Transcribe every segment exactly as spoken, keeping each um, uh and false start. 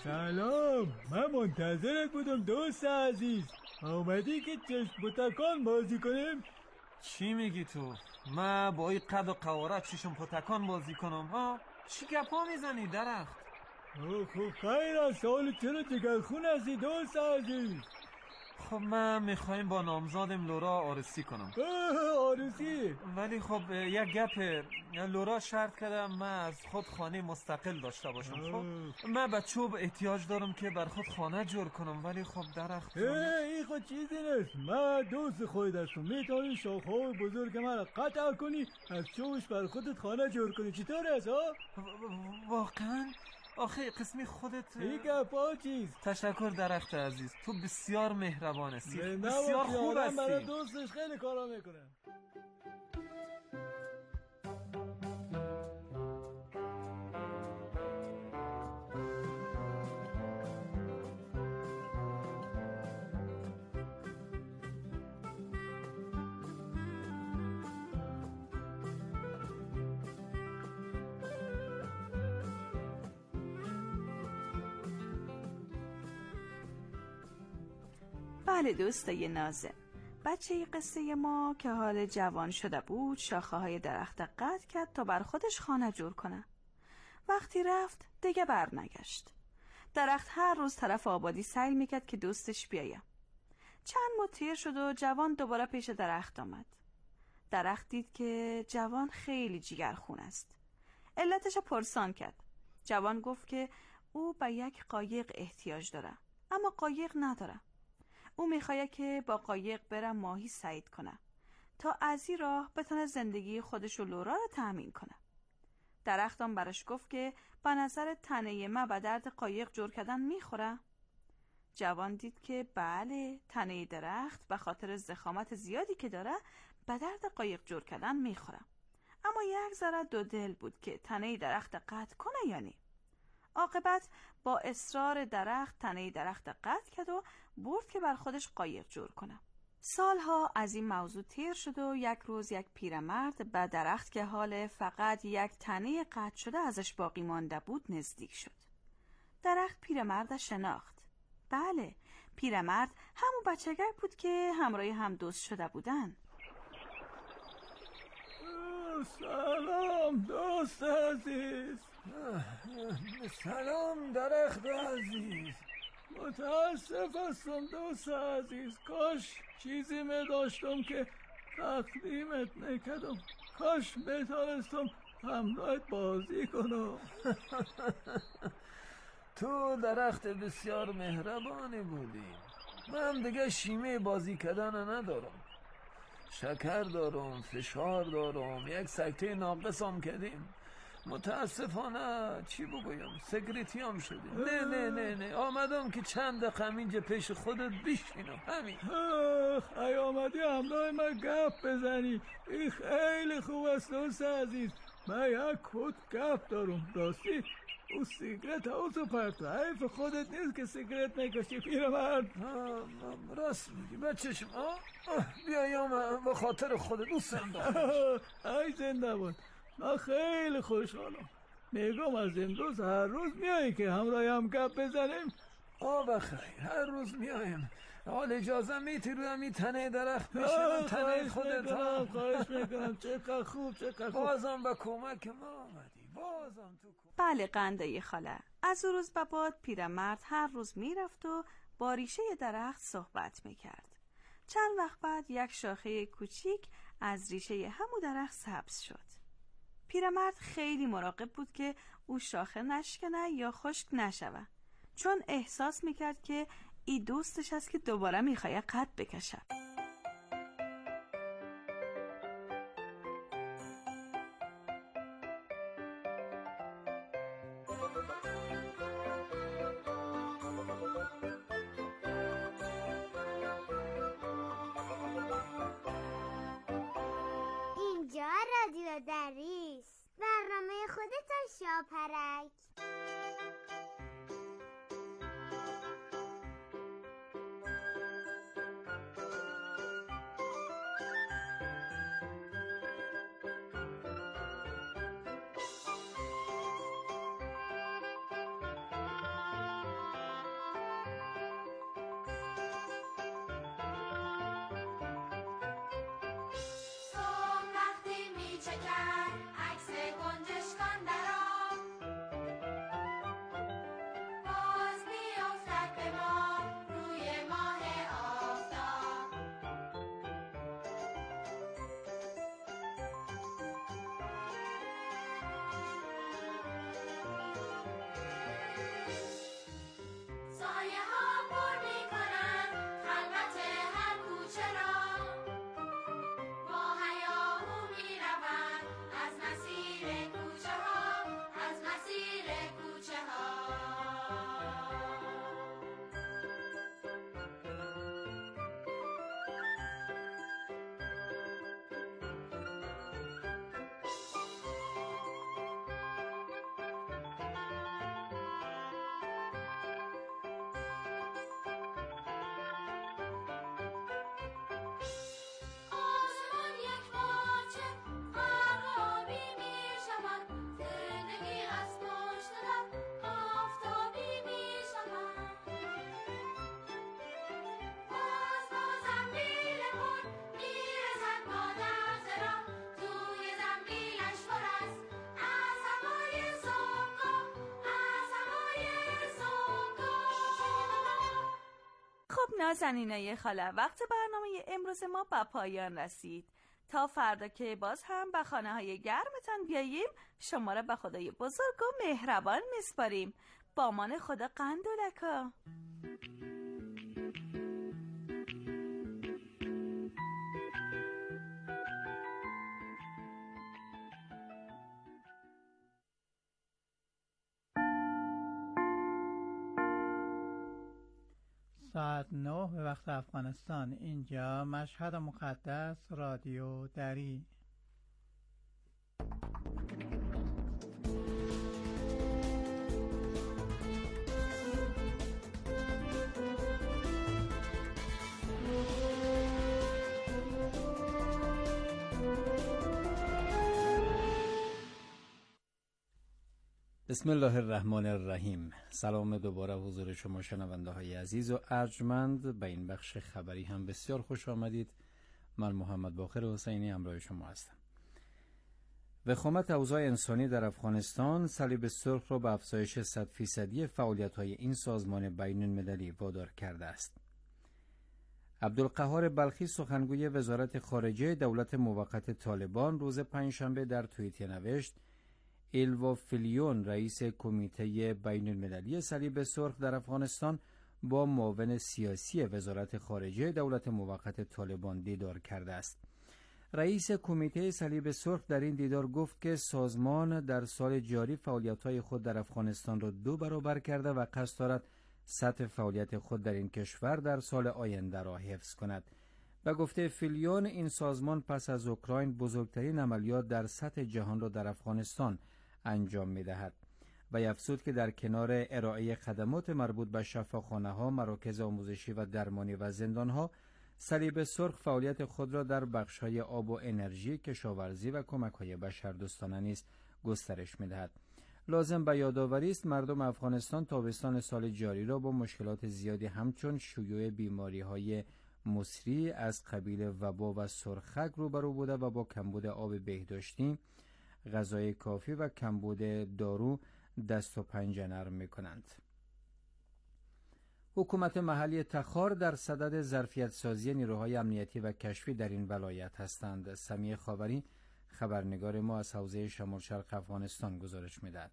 سلام، من منتظرت بودم دوست عزیز. آمدی که چشم پتکان بازی کنیم؟ چی میگی تو؟ من با این قد و قوارت چشم پتکان بازی کنم ها؟ چی گپا میزنی درخت؟ خب خیر از سال چرا جگرخون هستی دوست عزیز؟ خب من میخوایم با نامزادم لورا آرسی کنم. آرسی؟ ولی خب یک گپه، لورا شرط کردم من از خود خانه مستقل داشته باشم. خب من به چوب احتیاج دارم که بر خود خانه جور کنم، ولی خب درخت این خود چیزی نیست. من دوست خود هستم، میتونی شاخه‌های بزرگ من را قطع کنی، از چوبش بر خودت خانه جور کنی. چطور است ها؟ واقعا؟ آخه قسمی خودت این گپا چیز. تشکر درخت عزیز، تو بسیار مهربان هستی، بسیار خوب هستی. برای دوستش خیلی کارا میکنه. بله دوستای نازم، بچه قصه ما که حال جوان شده بود شاخه های درخت قطع کرد تا بر خودش خانه جور کنه. وقتی رفت دیگه بر نگشت. درخت هر روز طرف آبادی سعی میکرد که دوستش بیایه. چند ماه تیر شد و جوان دوباره پیش درخت آمد. درخت دید که جوان خیلی جیگرخون است. علتش پرسان کرد. جوان گفت که او به یک قایق احتیاج داره، اما قایق نداره. او میخواد که با قایق بره ماهی صید کنه تا از این راه بتونه زندگی خودش و لورا رو تأمین کنه. درختم برش گفت که به نظر تنه ما به درد قایق جور کردن میخوره؟ جوان دید که بله، تنه درخت به خاطر ضخامت زیادی که داره به درد قایق جور کردن میخوره، اما یک ذره دو دل بود که تنه درخت قطع کنه یا نه. عاقبت با اصرار درخت تنه درخت قطع کرد و برد که بر خودش قایق جور کنه. سالها از این موضوع تیر شد و یک روز یک پیرمرد به درخت که حال فقط یک تنه قطع شده ازش باقی مانده بود نزدیک شد. درخت پیرمرد شناخت. بله، پیرمرد همون بچه‌گر بود که همراه هم دوست شده بودن. سلام دوست عزیز. سلام درخت عزیز. متاسف هستم دوست عزیز، کاش چیزی می داشتم که تقدیمت نکردم. کاش میتونستم همراهت بازی کنم. تو درخت بسیار مهربانی بودی. من دیگه شیمه بازی کردن ندارم. شکر دارم، فشار دارم، یک سکته ناقصم کردیم. متاسفانه چی بگویم، سکرتی هم شدیم. نه نه نه نه آمدم که چند دقیقه اینجا پیش خودت بشینم. همین. ای آمدی همراه من گپ بزنی، این خیلی خوب است دوست عزیز. من یک کت گپ دارم. راستی او سیگرت هاوسو پرت، حیف خودت نیست که سیگرت نکشی پیرمرد. راست میگی بچه‌شم. بیایم به خاطر خودت دوستم دارم. ای زنده بود، من خیلی خوشحالم. میگم از امروز هر روز میایی که همراه هم گپ بزنیم. آه بخیر، هر روز میایم. حال اجازه میتیرم این تنه درخت بشنم تنه خودت ها. خواهش میکنم. چقدر خوب، چقدر خوب. بازم به کمک ما آمدی. بازم تو کمک. بله قنده خاله. از اون روز به بعد پیرمرد هر روز میرفت و با ریشه درخت صحبت میکرد. چند وقت بعد یک شاخه کوچیک از ریشه همون درخت سبز شد. پیرمرد خیلی مراقب بود که او شاخه نشکنه یا خشک نشوه، چون احساس میکرد که ای دوستش است که دوباره میخواد قد بکشه. اینجا رادیو دریس، برنامه خودتان شاپرک. شکر عکس گنجشکان در آب باز میافتد به ما روی ماه آفتاب سایه ها پر میکنند خلوت هر کوچه را با هیاهو میروند از مسیر کوچه ها از مسیر کوچه ها آسمان یک پارچه غرابی میشود زندگی از پشت لب آفتابی میشود باز با زنبیل پر میرسد مادر ز راه توی زنبیلش پر است از هوای صبحگاه از هوای صبحگاه. خب نازنینای خاله، وقت برنامه امروز ما به پایان رسید. تا فردا که باز هم به خانه های گرمتان بیاییم، شما را به خدای بزرگ و مهربان میسپاریم. با امان خدا قندولکا. ساعت نه به وقت افغانستان. اینجا مشهد مقدس، رادیو دری. بسم الله الرحمن الرحیم. سلام دوباره حضور شما شنونده های عزیز و ارجمند. به این بخش خبری هم بسیار خوش آمدید. من محمد باقر حسینی همراه شما هستم. وخامت اوضاع انسانی در افغانستان صلیب سرخ را به افزایش صد فیصدی فعالیت های این سازمان بین المللی وادار کرده است. عبدالقهار بلخی سخنگوی وزارت خارجه دولت موقت طالبان روز پنجشنبه در توییتر نوشت: ایلوا فیلیون رئیس کمیته بین المللی صلیب سرخ در افغانستان با معاون سیاسی وزارت خارجه دولت موقت طالبان دیدار کرده است. رئیس کمیته صلیب سرخ در این دیدار گفت که سازمان در سال جاری فعالیت‌های خود در افغانستان را دو برابر کرده و قصد دارد سطح فعالیت خود در این کشور در سال آینده را حفظ کند. به گفته فیلیون، این سازمان پس از اوکراین بزرگترین عملیات در سطح جهان را در افغانستان انجام می‌دهد و افزود که در کنار ارائه خدمات مربوط به شفاخانه‌ها، مراکز آموزشی و درمانی و زندان‌ها، صلیب سرخ فعالیت خود را در بخش‌های آب و انرژی، کشاورزی و کمک‌های بشردوستانه نیز گسترش می‌دهد. لازم به یادآوری است مردم افغانستان تابستان سال جاری را با مشکلات زیادی همچون شیوع بیماری‌های مصری از قبیل وبا و سرخک روبرو بوده و با کمبود آب بهداشتی، غذای کافی و کمبود دارو دست و پنجه نرم می‌کنند. حکومت محلی تخار در صدد ظرفیت سازی نیروهای امنیتی و کشفی در این ولایت هستند. سمیع خاوری خبرنگار ما از حوزه شمال شرق افغانستان گزارش می‌دهد.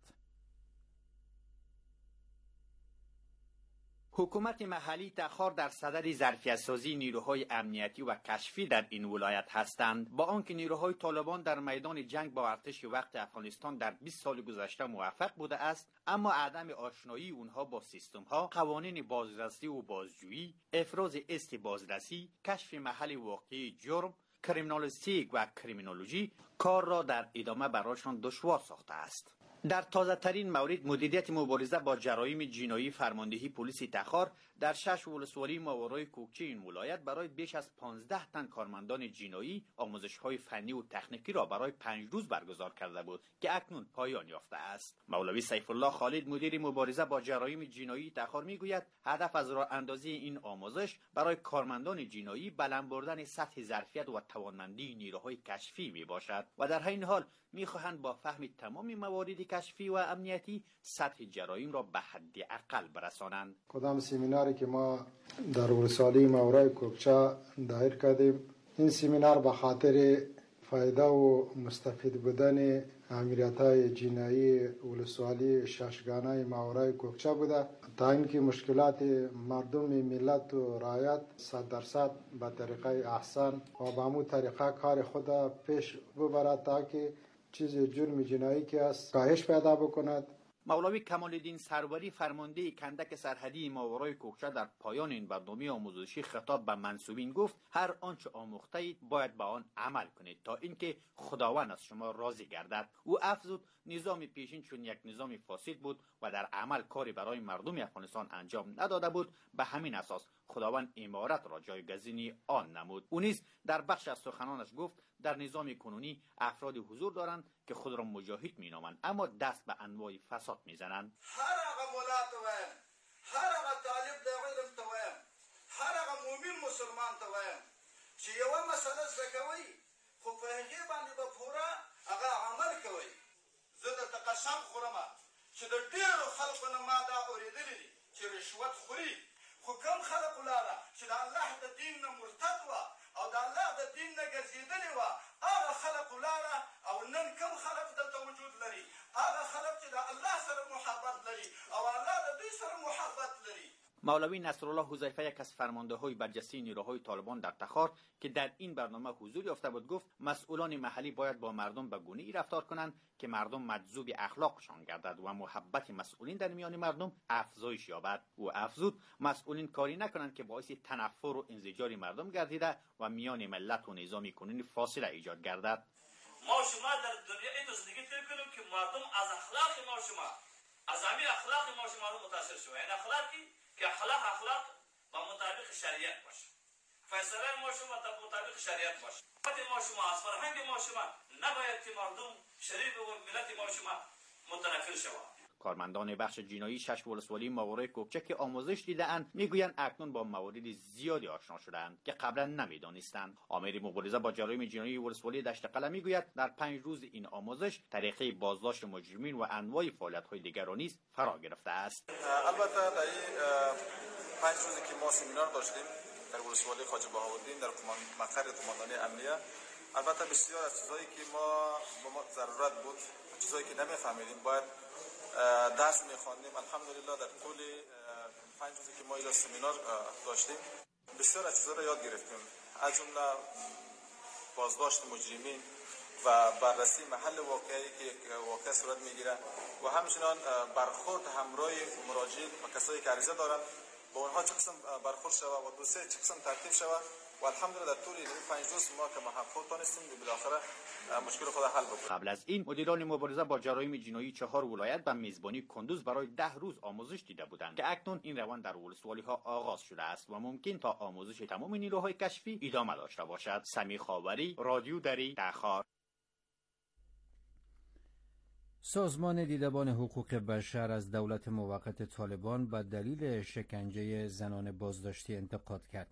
حکومت محلی تخار در صدد ظرفیت‌سازی نیروهای امنیتی و کشفی در این ولایت هستند، با آنکه نیروهای طالبان در میدان جنگ با ارتش وقت افغانستان در بیست سال گذشته موفق بوده است، اما عدم آشنایی اونها با سیستم‌ها، قوانین بازرسی و بازجویی، افراز است بازرسی، کشف محل واقعی جرم، کریمینالیستیک و کریمینولوژی کار را در ادامه برایشان دشوار ساخته است. در تازه ترین مورد مدیریت مبارزه با جرایم جنایی فرماندهی پلیس تخار در شش ولسوالی ماورای کوکچه این ولایت برای بیش از پانزده تن کارمندان جنایی آموزش‌های فنی و تکنیکی را برای پنج روز برگزار کرده بود که اکنون پایان یافته است. مولوی سیف الله خالد مدیر مبارزه با جرایم جنایی تخار میگوید هدف از راه اندازی این آموزش برای کارمندان جنایی بلند بردن سطح ظرفیت و توانمندی نیروهای کشفی می باشد و در این حال میخواهند با فهم تمام موارد کشفی و امنیتی سطح جرایم را به حد اقل برسانند. کدام سمیناری که ما در ولسوالی ماورای کوکچه دایر کردیم، این سمینار به خاطر فایده و مستفید بودن امریت‌های جنایی ولسوالی ششگانه ماورای کوکچه بوده تا اینکه مشکلات مردم ملت و رعایت صد درصد به طریقه احسن و به همون طریقه کار خود پیش ببرد تا که چیز جرم جنایی که است کاهش پیدا بکند. مولوی کمال الدین سروری فرمانده کندک سرحدی ماورای کوکچه در پایان این برنامه آموزشی خطاب به منسوبین گفت هر آنچه آموخته اید باید به آن عمل کنید تا اینکه خداوند از شما راضی گردد. او افزود نظام پیشین چون یک نظام فاسد بود و در عمل کاری برای مردم افغانستان انجام نداده بود، به همین اساس خداوند امارت را جایگزینی آن نمود. او نیز در بخش از سخنانش گفت در نظام کنونی افرادی حضور دارند که خود را مجاهد مینامند اما دست به انواع فساد میزنند. هر هغه مولا ته وایم، هر هغه طالب د علم ته وایم، هر هغه مؤمن مسلمان ته وایم چې یوه مسله زده کوئ خو په هغې باندې به پوره هغه عمل کوئ. زه درته قسم خورم چې د ډېرو خلکو نه ما دا اورېدلي دي چې رشوت خوري، خو کوم خلک ولاړه چې د الله د دین نه مرتد وه او د الله د دین نه ګرځېدلې وه، هغه خلک ولاړه او نن کوم خلک دلته وجود لري، هغه خلک چې د الله سره محبت لري او الله د دوی سره محبت لري. مولوی نصرالله حذیفه یک از فرمانده‌های برجسته نیروهای طالبان در تخار که در این برنامه حضور یافته بود گفت مسئولان محلی باید با مردم به گونه‌ای رفتار کنند که مردم مجذوب اخلاقشان گردد و محبت مسئولین در میان مردم افزایش یابد. او افزود مسئولین کاری نکنند که باعث تنفر و انزجار مردم گردیده و میان ملت و نظام کنونی فاصله ایجاد گردد. ما شما در دنیا این زندگی تیر کنیم که مردم از اخلاق ما شما از همین اخلاق ما شما رو متاثر شوند. این اخلاقی که اخلاق اخلاق با مطابق شریعت باشه، فیصله ما شما تا مطابق شریعت باشه، خود ما شما از فرهنگ ما شما نباید که مردم شریف و ملت ما شما متنفر شوند. کارمندان بخش جنایی شش ولسوالی ماورای کوکچه که آموزش دیده‌اند میگویند اکنون با موارد زیادی آشنا شده‌اند که قبلا نمیدانستند. آمر مبارزه با جرایم جنایی ولسوالی دشت قلم میگوید در پنج روز این آموزش طریقه بازداشت مجرمین و انواع فعالیت‌های دیگر را نیز فرا گرفته است. البته در این پنج روزی که ما سمینار داشتیم در ولسوالی خواجه بهاءالدین در مقر قماندانی امنیه، البته بسیار از چیزایی که ما به ما ضرورت بود، چیزایی که نمی‌فهمیدیم باید درس می‌خواندیم. الحمدلله در طول پنج روزی که ما اینجا سمینار داشتیم بسیار از چیزا را یاد گرفتیم، از جمله بازداشت مجرمین و بررسی محل واقعی که واقع صورت میگیره و همچنین برخورد همراه مراجعین و کسایی که عریضه دارن با اونها چه قسم برخورد شود و دوسیه چه قسم ترتیب شود و الحمدلله در طول این پنج روز ما که محقق تانستیم بالاخره مشکل خود حل بکنیم. قبل از این مدیران مبارزه با جرایم جنایی چهار ولایت به میزبانی کندوز برای ده روز آموزش دیده بودند که اکنون این روند در ولسوالی ها آغاز شده است و ممکن تا آموزش تمام نیروهای کشفی ادامه داشته باشد. سمی خاوری، رادیو دری، تخار. سازمان دیدبان حقوق بشر از دولت موقت طالبان به دلیل شکنجه زنان بازداشتی انتقاد کرد.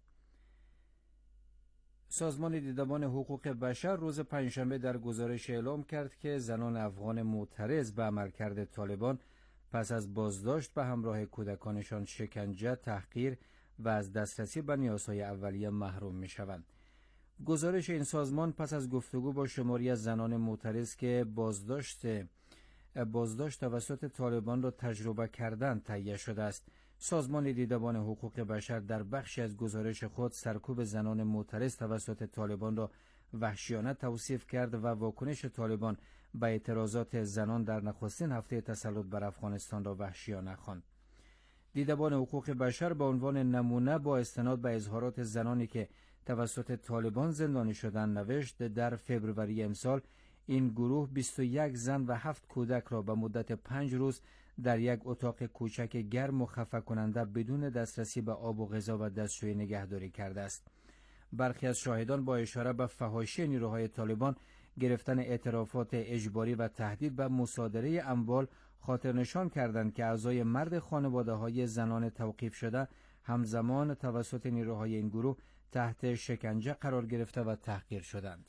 سازمان دیدبان حقوق بشر روز پنجشنبه در گزارش اعلام کرد که زنان افغان معترض به عملکرد طالبان پس از بازداشت به همراه کودکانشان شکنجه، تحقیر و از دسترسی به نیازهای اولیه محروم می شوند. گزارش این سازمان پس از گفتگو با شماری از زنان معترض که بازداشت بازداشت توسط طالبان را تجربه کردن تهیه شده است. سازمان دیدبان حقوق بشر در بخشی از گزارش خود سرکوب زنان معترض توسط طالبان را وحشیانه توصیف کرد و واکنش طالبان به اعتراضات زنان در نخستین هفته تسلط بر افغانستان را وحشیانه خواند. دیدبان حقوق بشر به عنوان نمونه با استناد به اظهارات زنانی که توسط طالبان زندانی شدند نوشت در فوریه امسال این گروه بیست و یک زن و هفت کودک را به مدت پنج روز در یک اتاق کوچک گرم و خفه کننده بدون دسترسی به آب و غذا و دستشویی نگهداری کرده است. برخی از شاهدان با اشاره به فحاشی نیروهای طالبان، گرفتن اعترافات اجباری و تهدید به مصادره اموال خاطر نشان کردند که اعضای مرد خانواده‌های زنان توقیف شده همزمان توسط نیروهای این گروه تحت شکنجه قرار گرفته و تحقیر شدند.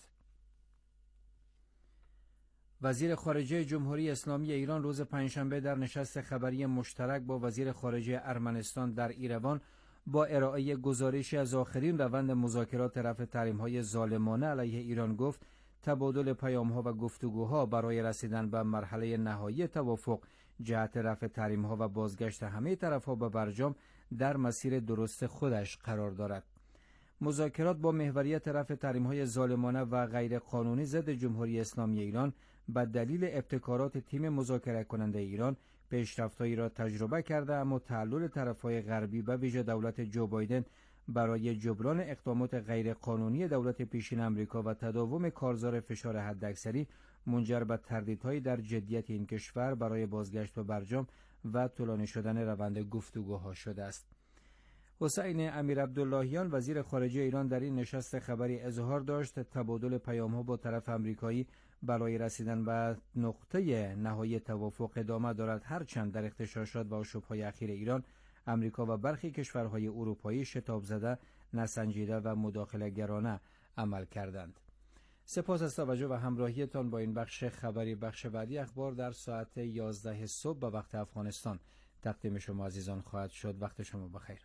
وزیر خارجه جمهوری اسلامی ایران روز پنجشنبه در نشست خبری مشترک با وزیر خارجه ارمنستان در ایروان با ارائه گزارشی از آخرین روند مذاکرات رفع تحریم‌های ظالمانه علیه ایران گفت تبادل پیام‌ها و گفتگوها برای رسیدن به مرحله نهایی توافق جهت رفع تحریم‌ها و بازگشت همه طرف‌ها به برجام در مسیر درست خودش قرار دارد. مذاکرات با محوریت رفع تحریم‌های ظالمانه و غیر قانونی ضد جمهوری اسلامی ایران به دلیل ابتکارات تیم مذاکره کننده ایران پیشرفت‌هایی را تجربه کرده، اما تعلل طرف‌های غربی به ویژه دولت جو بایدن برای جبران اقدامات غیر قانونی دولت پیشین آمریکا و تداوم کارزار فشار حداکثری منجر به تردیدهایی در جدیت این کشور برای بازگشت به برجام و طولانی شدن روند گفتگوها شده است. حسین امیر عبداللهیان وزیر خارجه ایران در این نشست خبری اظهار داشت تبادل پیام‌ها با طرف آمریکایی برای رسیدن به نقطه نهایی توافق ادامه دارد، هرچند در اغتشاشات و آشوب‌های اخیر ایران امریکا و برخی کشورهای اروپایی شتاب زده، نسنجیده و مداخله‌گرانه عمل کردند. سپاس از توجه و همراهیتان با این بخش خبری. بخش بعدی اخبار در ساعت یازده صبح به وقت افغانستان تقدیم شما عزیزان خواهد شد. وقت شما بخیر.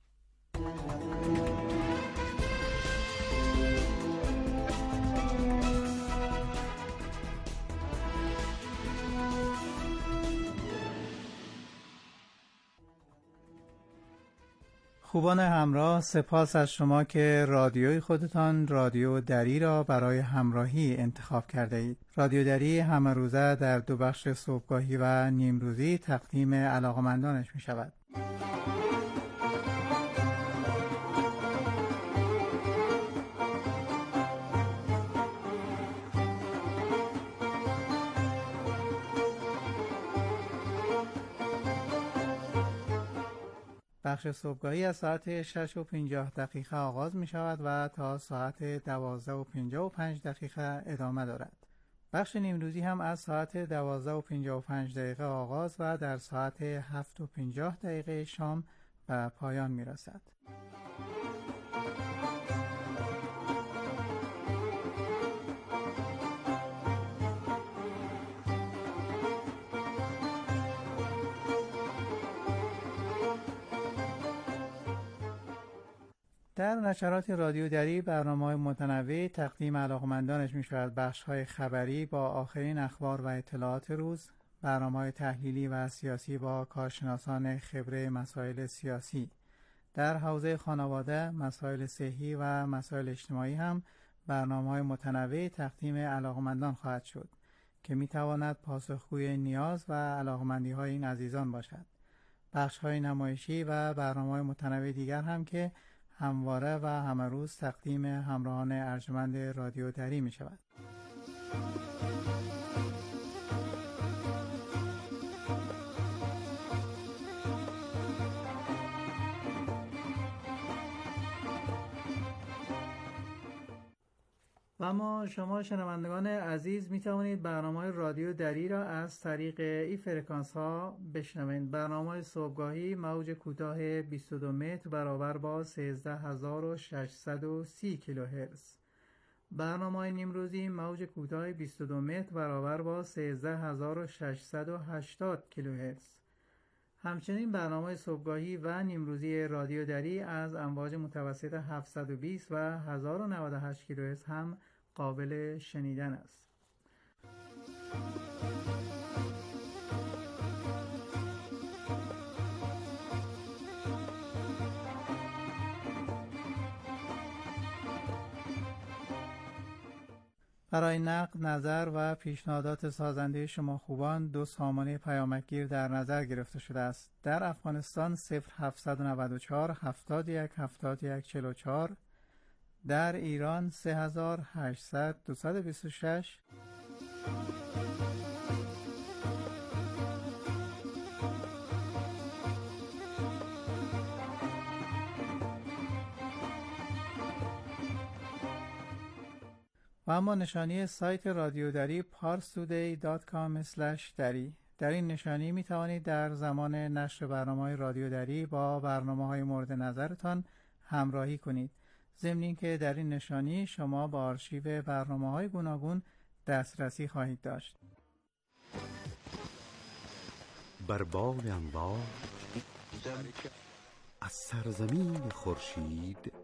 خوبان همراه، سپاس از شما که رادیوی خودتان رادیو دری را برای همراهی انتخاب کرده اید. رادیو دری همه روزه در دو بخش صبحگاهی و نیمروزی تقدیم علاقمندانش می شود. بخش صبحگاهی از ساعت شش و پنجاه دقیقه آغاز می شود و تا ساعت دوازده و پنجاه و پنج دقیقه ادامه دارد. بخش نیمروزی هم از ساعت دوازده و پنجاه و پنج دقیقه آغاز و در ساعت هفت و پنجاه دقیقه شام به پایان می رسد. در نشرات رادیو دری برنامه‌های متنوع تقدیم علاقمندانش می شود. بخش‌های خبری با آخرین اخبار و اطلاعات روز، برنامه‌های تحلیلی و سیاسی با کارشناسان خبره مسائل سیاسی. در حوزه خانواده، مسائل صحی و مسائل اجتماعی هم برنامه‌های متنوع تقدیم علاقمندان خواهد شد که می تواند پاسخگوی نیاز و علاقمندی‌های این عزیزان باشد. بخش‌های نمایشی و برنامه‌های متنوع دیگر هم که همواره و همه روز تقدیم همراهان ارجمند رادیو دری می شود. و اما شما شنوندگان عزیز می توانید برنامه رادیو دری را از طریق این فرکانس ها بشنوید. برنامه صبحگاهی موج کوتاه بیست و دو متر برابر با سیزده هزار و ششصد و سی کیلوهرتز. برنامه نیمروزی موج کوتاه بیست و دو متر برابر با سیزده هزار و ششصد و هشتاد کیلوهرتز. همچنین برنامه صبحگاهی و نیمروزی رادیو دری از امواج متوسط هفتصد و بیست و هزار و نود و هشت کیلوهرتز هم قابل شنیدن است. برای نقد، نظر و پیشنهادات سازنده شما خوبان دو سامانه پیامکگیر در نظر گرفته شده است. در افغانستان صفر هفتصد و نود و چهار هفتاد و یک هفتاد و یک چهل و چهار، در ایران سه هزار و هشتصد دویست و بیست و شش و اما نشانی سایت رادیو دری پارس تودی دات کام اسلش دری. در این نشانی می توانید در زمان نشر برنامه‌های رادیو دری با برنامه‌های مورد نظرتان همراهی کنید. ضمن اینکه در این نشانی شما با آرشیو برنامه‌های گوناگون دسترسی خواهید داشت. بر بال انوار از سرزمین خورشید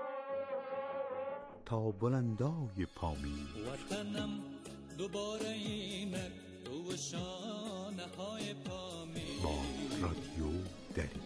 تا بلندای پامین، وطنم دوباره اینک تو شانه های پامین. با رادیو دری.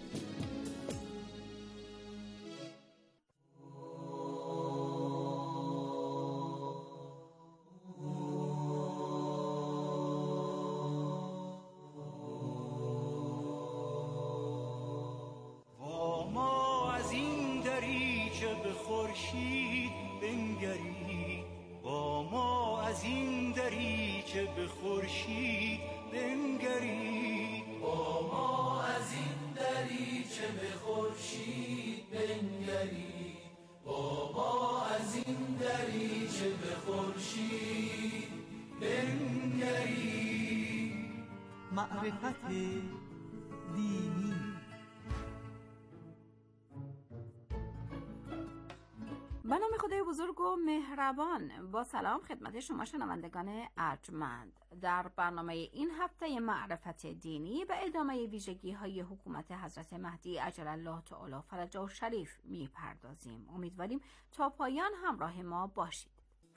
خورشید بنگری با ما از این دریچه به خورشید بنگری، با ما از این دریچه به خورشید بنگری، با ما از این دریچه به خورشید بنگری. معرفت دینی. به نام خدای بزرگ و مهربان، با سلام خدمت شما شنوندگان ارجمند. در برنامه این هفته معرفت دینی به ادامه ویژگی های حکومت حضرت مهدی عجل الله تعالی فرجه الشریف می پردازیم. امیدواریم تا پایان همراه ما باشید.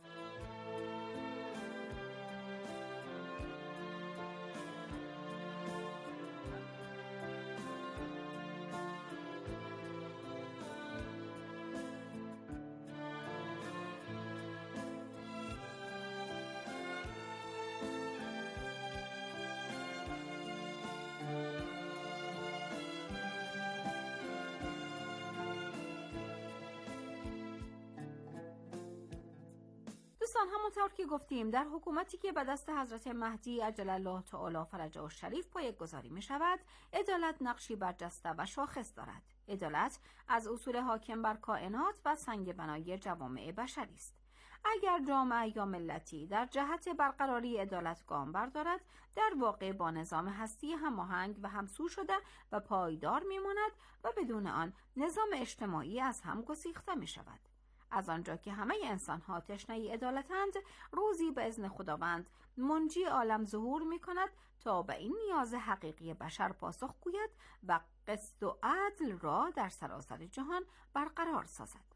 دوستان، همونطور که گفتیم در حکومتی که به دست حضرت مهدی عجل الله تعالی فرجه الشریف پایه‌گذاری می شود، عدالت نقشی برجسته و شاخص دارد. عدالت از اصول حاکم بر کائنات و سنگ بنای جوامع بشری است. اگر جامعه یا ملتی در جهت برقراری عدالت گام بردارد، در واقع با نظام هستی هماهنگ و همسو شده و پایدار می ماند و بدون آن نظام اجتماعی از هم گسیخته می شود. از آنجا که همه انسان ها تشنه عدالتند، روزی به اذن خداوند منجی عالم ظهور می کند تا به این نیاز حقیقی بشر پاسخ گوید و قسط و عدل را در سراسر جهان برقرار سازد.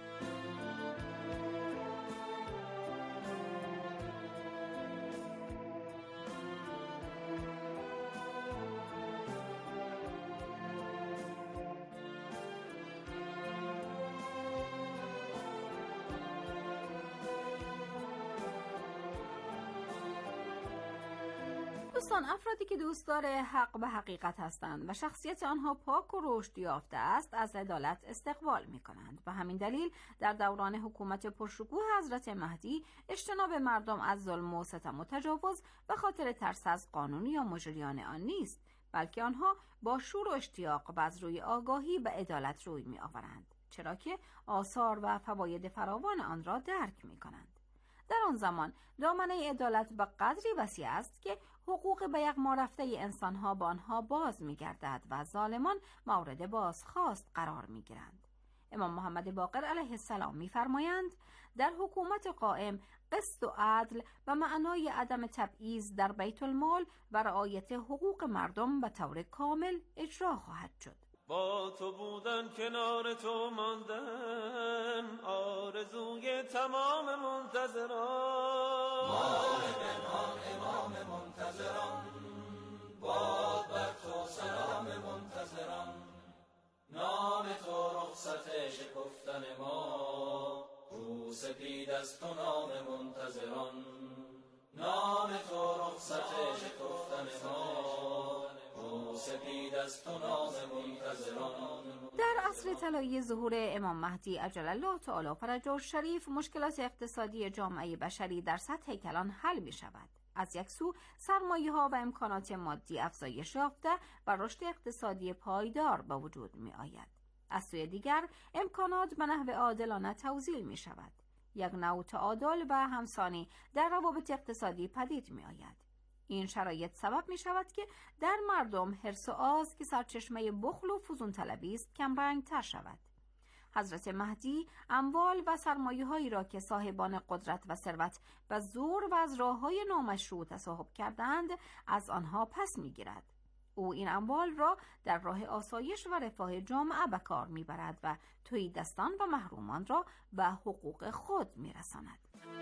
دوستان، افرادی که دوستدار حق و حقیقت هستند و شخصیت آنها پاک و رشد یافته است، از عدالت استقبال می کنند. به همین دلیل در دوران حکومت پرشکوه حضرت مهدی اجتناب مردم از ظلم و ستم و تجاوز به خاطر ترس از قانون یا مجریان آن نیست، بلکه آنها با شور و اشتیاق و از روی آگاهی به عدالت روی می آورند، چرا که آثار و فواید فراوان آن را درک می کنند. در آن زمان دامنه عدالت به قدری وسیع است که حقوق به یغما رفته انسانها به آنها باز می‌گردد و ظالمان مورد بازخواست قرار می‌گیرند. امام محمد باقر علیه السلام می‌فرمایند در حکومت قائم قسط و عدل و معنای عدم تبعیض در بیت المال و رعایت حقوق مردم به طور کامل اجرا خواهد شد. با تو بودن کنار تو ماندن آرزوی تمام منتظران، مال پنهان امام منتظران، باد بر تو سلام منتظران، نام تو رخصت شکفتن ما، رو سپید از تو نام منتظران، نام تو رخصت شکفتن ما، در عصر طلایی ظهور امام مهدی عجل الله تعالی فرجه الشریف، مشکلات اقتصادی جامعه بشری در سطح کلان حل می شود. از یک سو سرمایه ها و امکانات مادی افزایش یافته و رشد اقتصادی پایدار به وجود می آید. از سوی دیگر امکانات به نحو عادلانه توزیع می شود. یک نوع تعادل و همسانی در روابط اقتصادی پدید می آید. این شرایط سبب می شود که در مردم حرص و آز که سرچشمه بخل و فزون طلبی است کمرنگ تر شود. حضرت مهدی اموال و سرمایه هایی را که صاحبان قدرت و ثروت و زور و از راه های نامشروع تصاحب کردند از آنها پس می گیرد. او این اموال را در راه آسایش و رفاه جامعه به کار می برد و توی دستان و محرومان را به حقوق خود می رساند.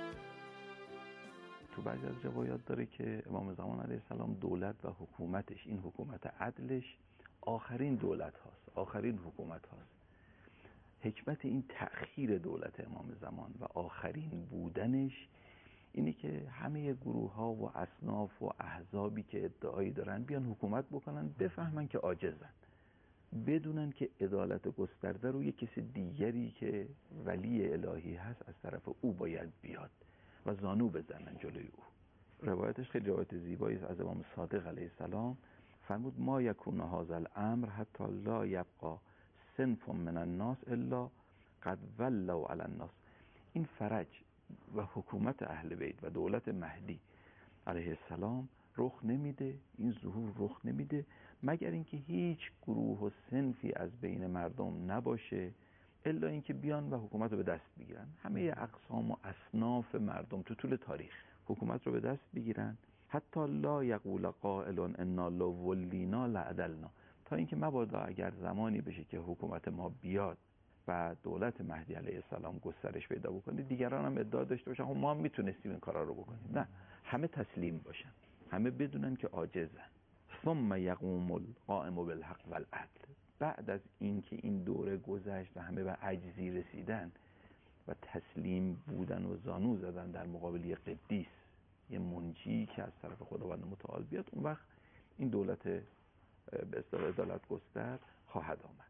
تو بعضی از روایات داره که امام زمان علیه السلام دولت و حکومتش، این حکومت عدلش آخرین دولت هاست، آخرین حکومت هاست. حکمت این تأخیر دولت امام زمان و آخرین بودنش اینی که همه گروه ها و اصناف و احزابی که ادعایی دارن بیان حکومت بکنن، بفهمن که عاجزن، بدونن که عدالت گسترده رو یک کسی دیگری که ولی الهی هست از طرف او باید بیاد و زانو بزنن جلوی او. روایتش خیلی روایت زیبایی است از امام صادق علیه السلام. فرمود ما یکون هذا الامر حتی لا یبقى صنف من الناس الا قد ولوا علی الناس. این فرج و حکومت اهل بیت و دولت مهدی علیه السلام رخ نمیده، این ظهور رخ نمیده مگر اینکه هیچ گروه و صنفی از بین مردم نباشه الا اینکه بیان و حکومت رو به دست بگیرن. همه اقسام و اصناف مردم تو طول تاریخ حکومت رو به دست بگیرن، حتی لا یقول قائل انا لو ولینا لعدلنا، تا اینکه مبادا اگر زمانی بشه که حکومت ما بیاد و دولت مهدی علیه السلام گسترش پیدا بکنه، دیگران هم ادعا داشته باشن خب ما هم میتونستیم این کارا رو بکنیم. نه، همه تسلیم باشن، همه بدونن که عاجزن. ثم یقوم القائم بالحق والعدل. بعد از اینکه این دوره گذشت و همه به عجزی رسیدن و تسلیم بودن و زانو زدن در مقابل یه قدیس، یه منجی که از طرف خداوند متعال بیاد، اون وقت این دولت به اصطلاح عدالت گستر خواهد آمد.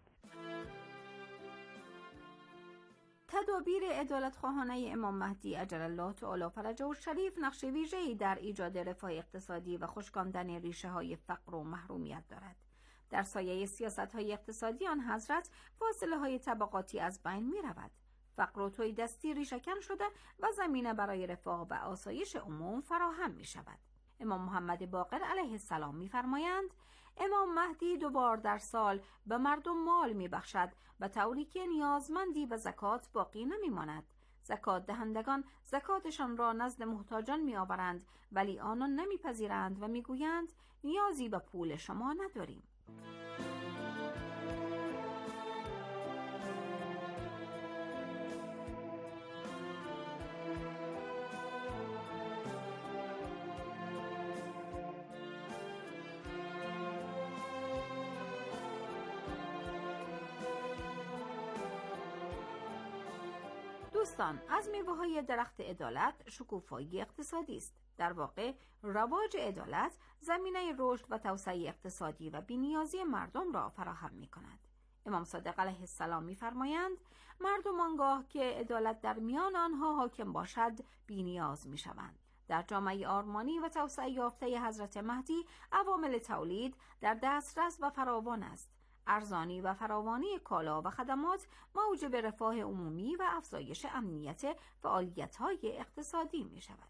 تدابیر عدالتخواهانه امام مهدی عجل الله تعالی فرجه الشریف نقش ویژه‌ای در ایجاد رفاه اقتصادی و خشکاندن ریشه‌های فقر و محرومیت دارد. در سایه سیاست‌های اقتصادی آن حضرت فاصله‌های طبقاتی از بین می‌رود. فقر و توی دستی ریشه‌کن شده و زمینه برای رفاه و آسایش عموم فراهم می‌شود. امام محمد باقر علیه السلام می‌فرمایند امام مهدی دو بار در سال به مردم مال می‌بخشد و طوری که نیازمندی به زکات باقی نمی‌ماند. زکات دهندگان زکاتشان را نزد محتاجان می‌آورند ولی آنان نمی‌پذیرند و می‌گویند نیازی به پول شما نداریم. دوستان، از میوه‌های درخت عدالت شکوفایی اقتصادی است. در واقع رواج عدالت زمینه رشد و توسعه اقتصادی و بی‌نیازی مردم را فراهم می‌کند. امام صادق علیه السلام می‌فرمایند مردم آنگاه که عدالت در میان آنها حاکم باشد بی‌نیاز می‌شوند. در جامعه آرمانی و توسعه یافته حضرت مهدی عوامل تولید در دسترس و فراوان است. ارزانی و فراوانی کالا و خدمات موجب رفاه عمومی و افزایش امنیت فعالیت‌های اقتصادی می‌شود.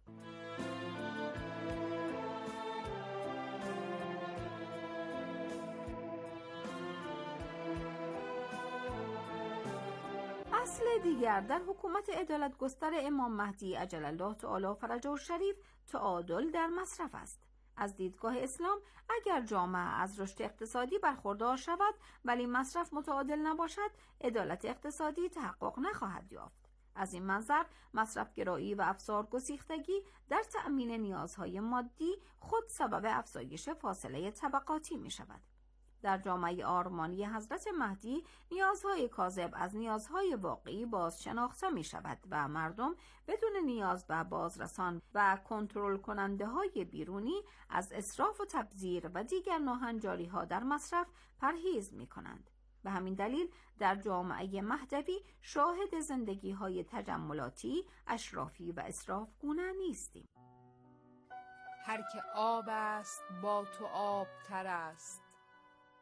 اصل دیگر در حکومت عدالت گستر امام مهدی عجل الله تعالی فرجه الشریف تعادل در مصرف است. از دیدگاه اسلام اگر جامعه از رشد اقتصادی برخوردار شود ولی مصرف متعادل نباشد، عدالت اقتصادی تحقق نخواهد یافت. از این منظر مصرفگرایی و افزار گسیختگی در تأمین نیازهای مادی خود سبب افزایش فاصله طبقاتی می شود. در جامعه آرمانی حضرت مهدی نیازهای کاذب از نیازهای واقعی باز شناخته می شود و مردم بدون نیاز به بازرسان و کنترل کننده های بیرونی از اسراف و تبذیر و دیگر ناهنجاری ها در مصرف پرهیز می کنند. به همین دلیل در جامعه مهدوی شاهد زندگی های تجملاتی، اشرافی و اسرافگونه نیستیم. هر که آب است با تو آب تر است،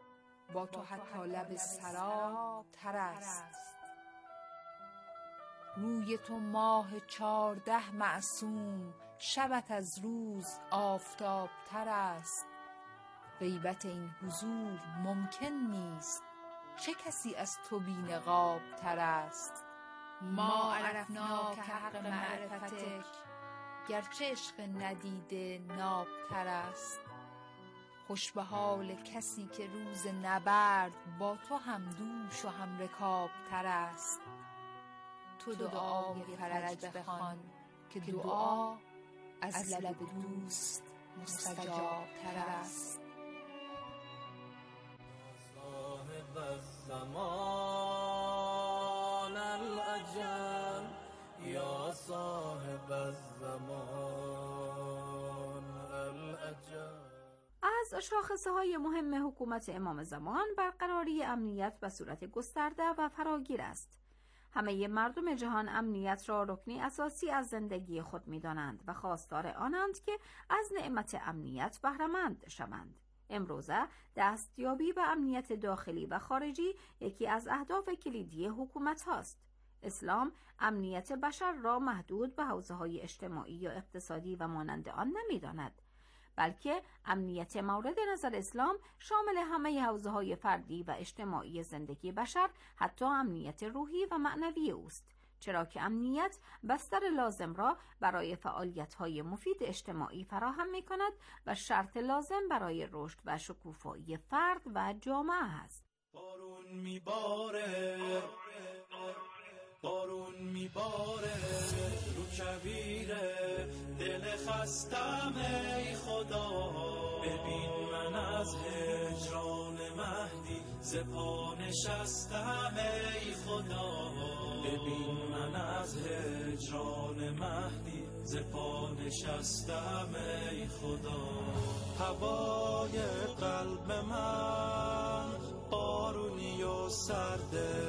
با تو حتی لب سراب تر است. روی تو ماه چارده معصوم، شبت از روز آفتاب تر است. غیبت این حضور ممکن نیست، چه کسی از تو بی نقاب تر است. ما عرفنا که حق معرفتک، گرچه عشق ندیده ناب تر است. خوش به حال کسی که روز نبرد، با تو هم دوش و هم رکاب تر است. تو دعای فرج بخوان که دعا از لب دوست مستجاب تر است. صاحب الزمان الأجل، یا صاحب الزمان الأجل. از شاخصه های مهم حکومت امام زمان برقراری امنیت به صورت گسترده و فراگیر است. همه مردم جهان امنیت را رکنی اساسی از زندگی خود می دانند و خواستار آنند که از نعمت امنیت بهره‌مند شوند. امروزه دستیابی به امنیت داخلی و خارجی یکی از اهداف کلیدی حکومت هاست. اسلام امنیت بشر را محدود به حوزه‌های اجتماعی یا اقتصادی و مانند آن نمی داند، بلکه امنیت مورد نظر اسلام شامل همه حوزه‌های فردی و اجتماعی زندگی بشر، حتی امنیت روحی و معنوی اوست، چرا که امنیت بستر لازم را برای فعالیت‌های مفید اجتماعی فراهم می‌کند و شرط لازم برای رشد و شکوفایی فرد و جامعه است. بارون میباره بارون میباره رو کویره، دل خستم ای خدا. ببین من از هجران مهدی ز پا نشستم ای خدا. ببین من از هجران مهدی ز پا نشستم ای خدا. هوای قلب من بارونی و سرده،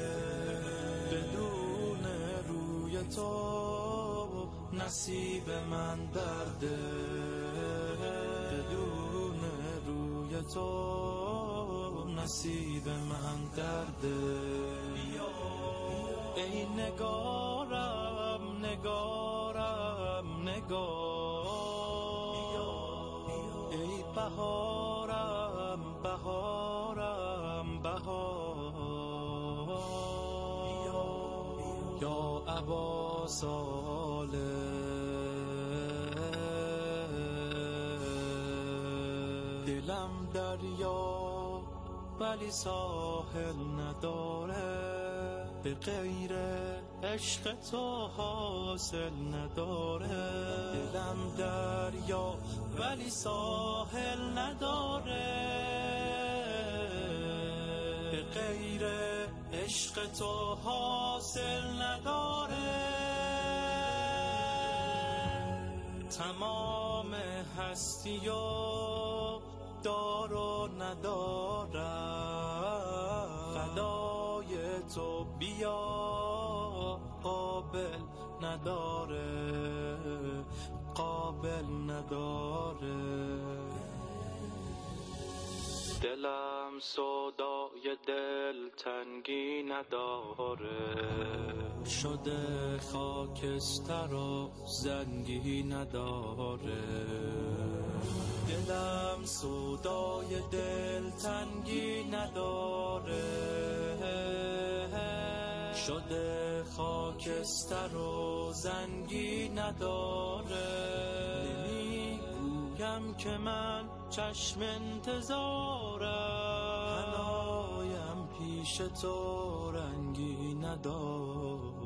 بدون روی تو نصیب من درده. بدون روی تو نصیب من درده. ای نگارم نگارم نگار، ای بهارم بهارم بهار، یا ابا صالح. دلم دریا ولی ساحل نداره، به غیر عشق تو حاصل نداره. دلم دریا ولی ساحل نداره، به غیر عشق تو حاصل نداره. تمام هستی و دار و ندارم، فدای تو بیا قابل نداره، قابل نداره. دلم سودای دل تنگی نداره، شده خاکستر و زنگی نداره. دلم سودای دل تنگی نداره، شده خاکستر و زنگی نداره. نمیگویم که من چشم انتظارم، حنایم پیش تو رنگی نداره.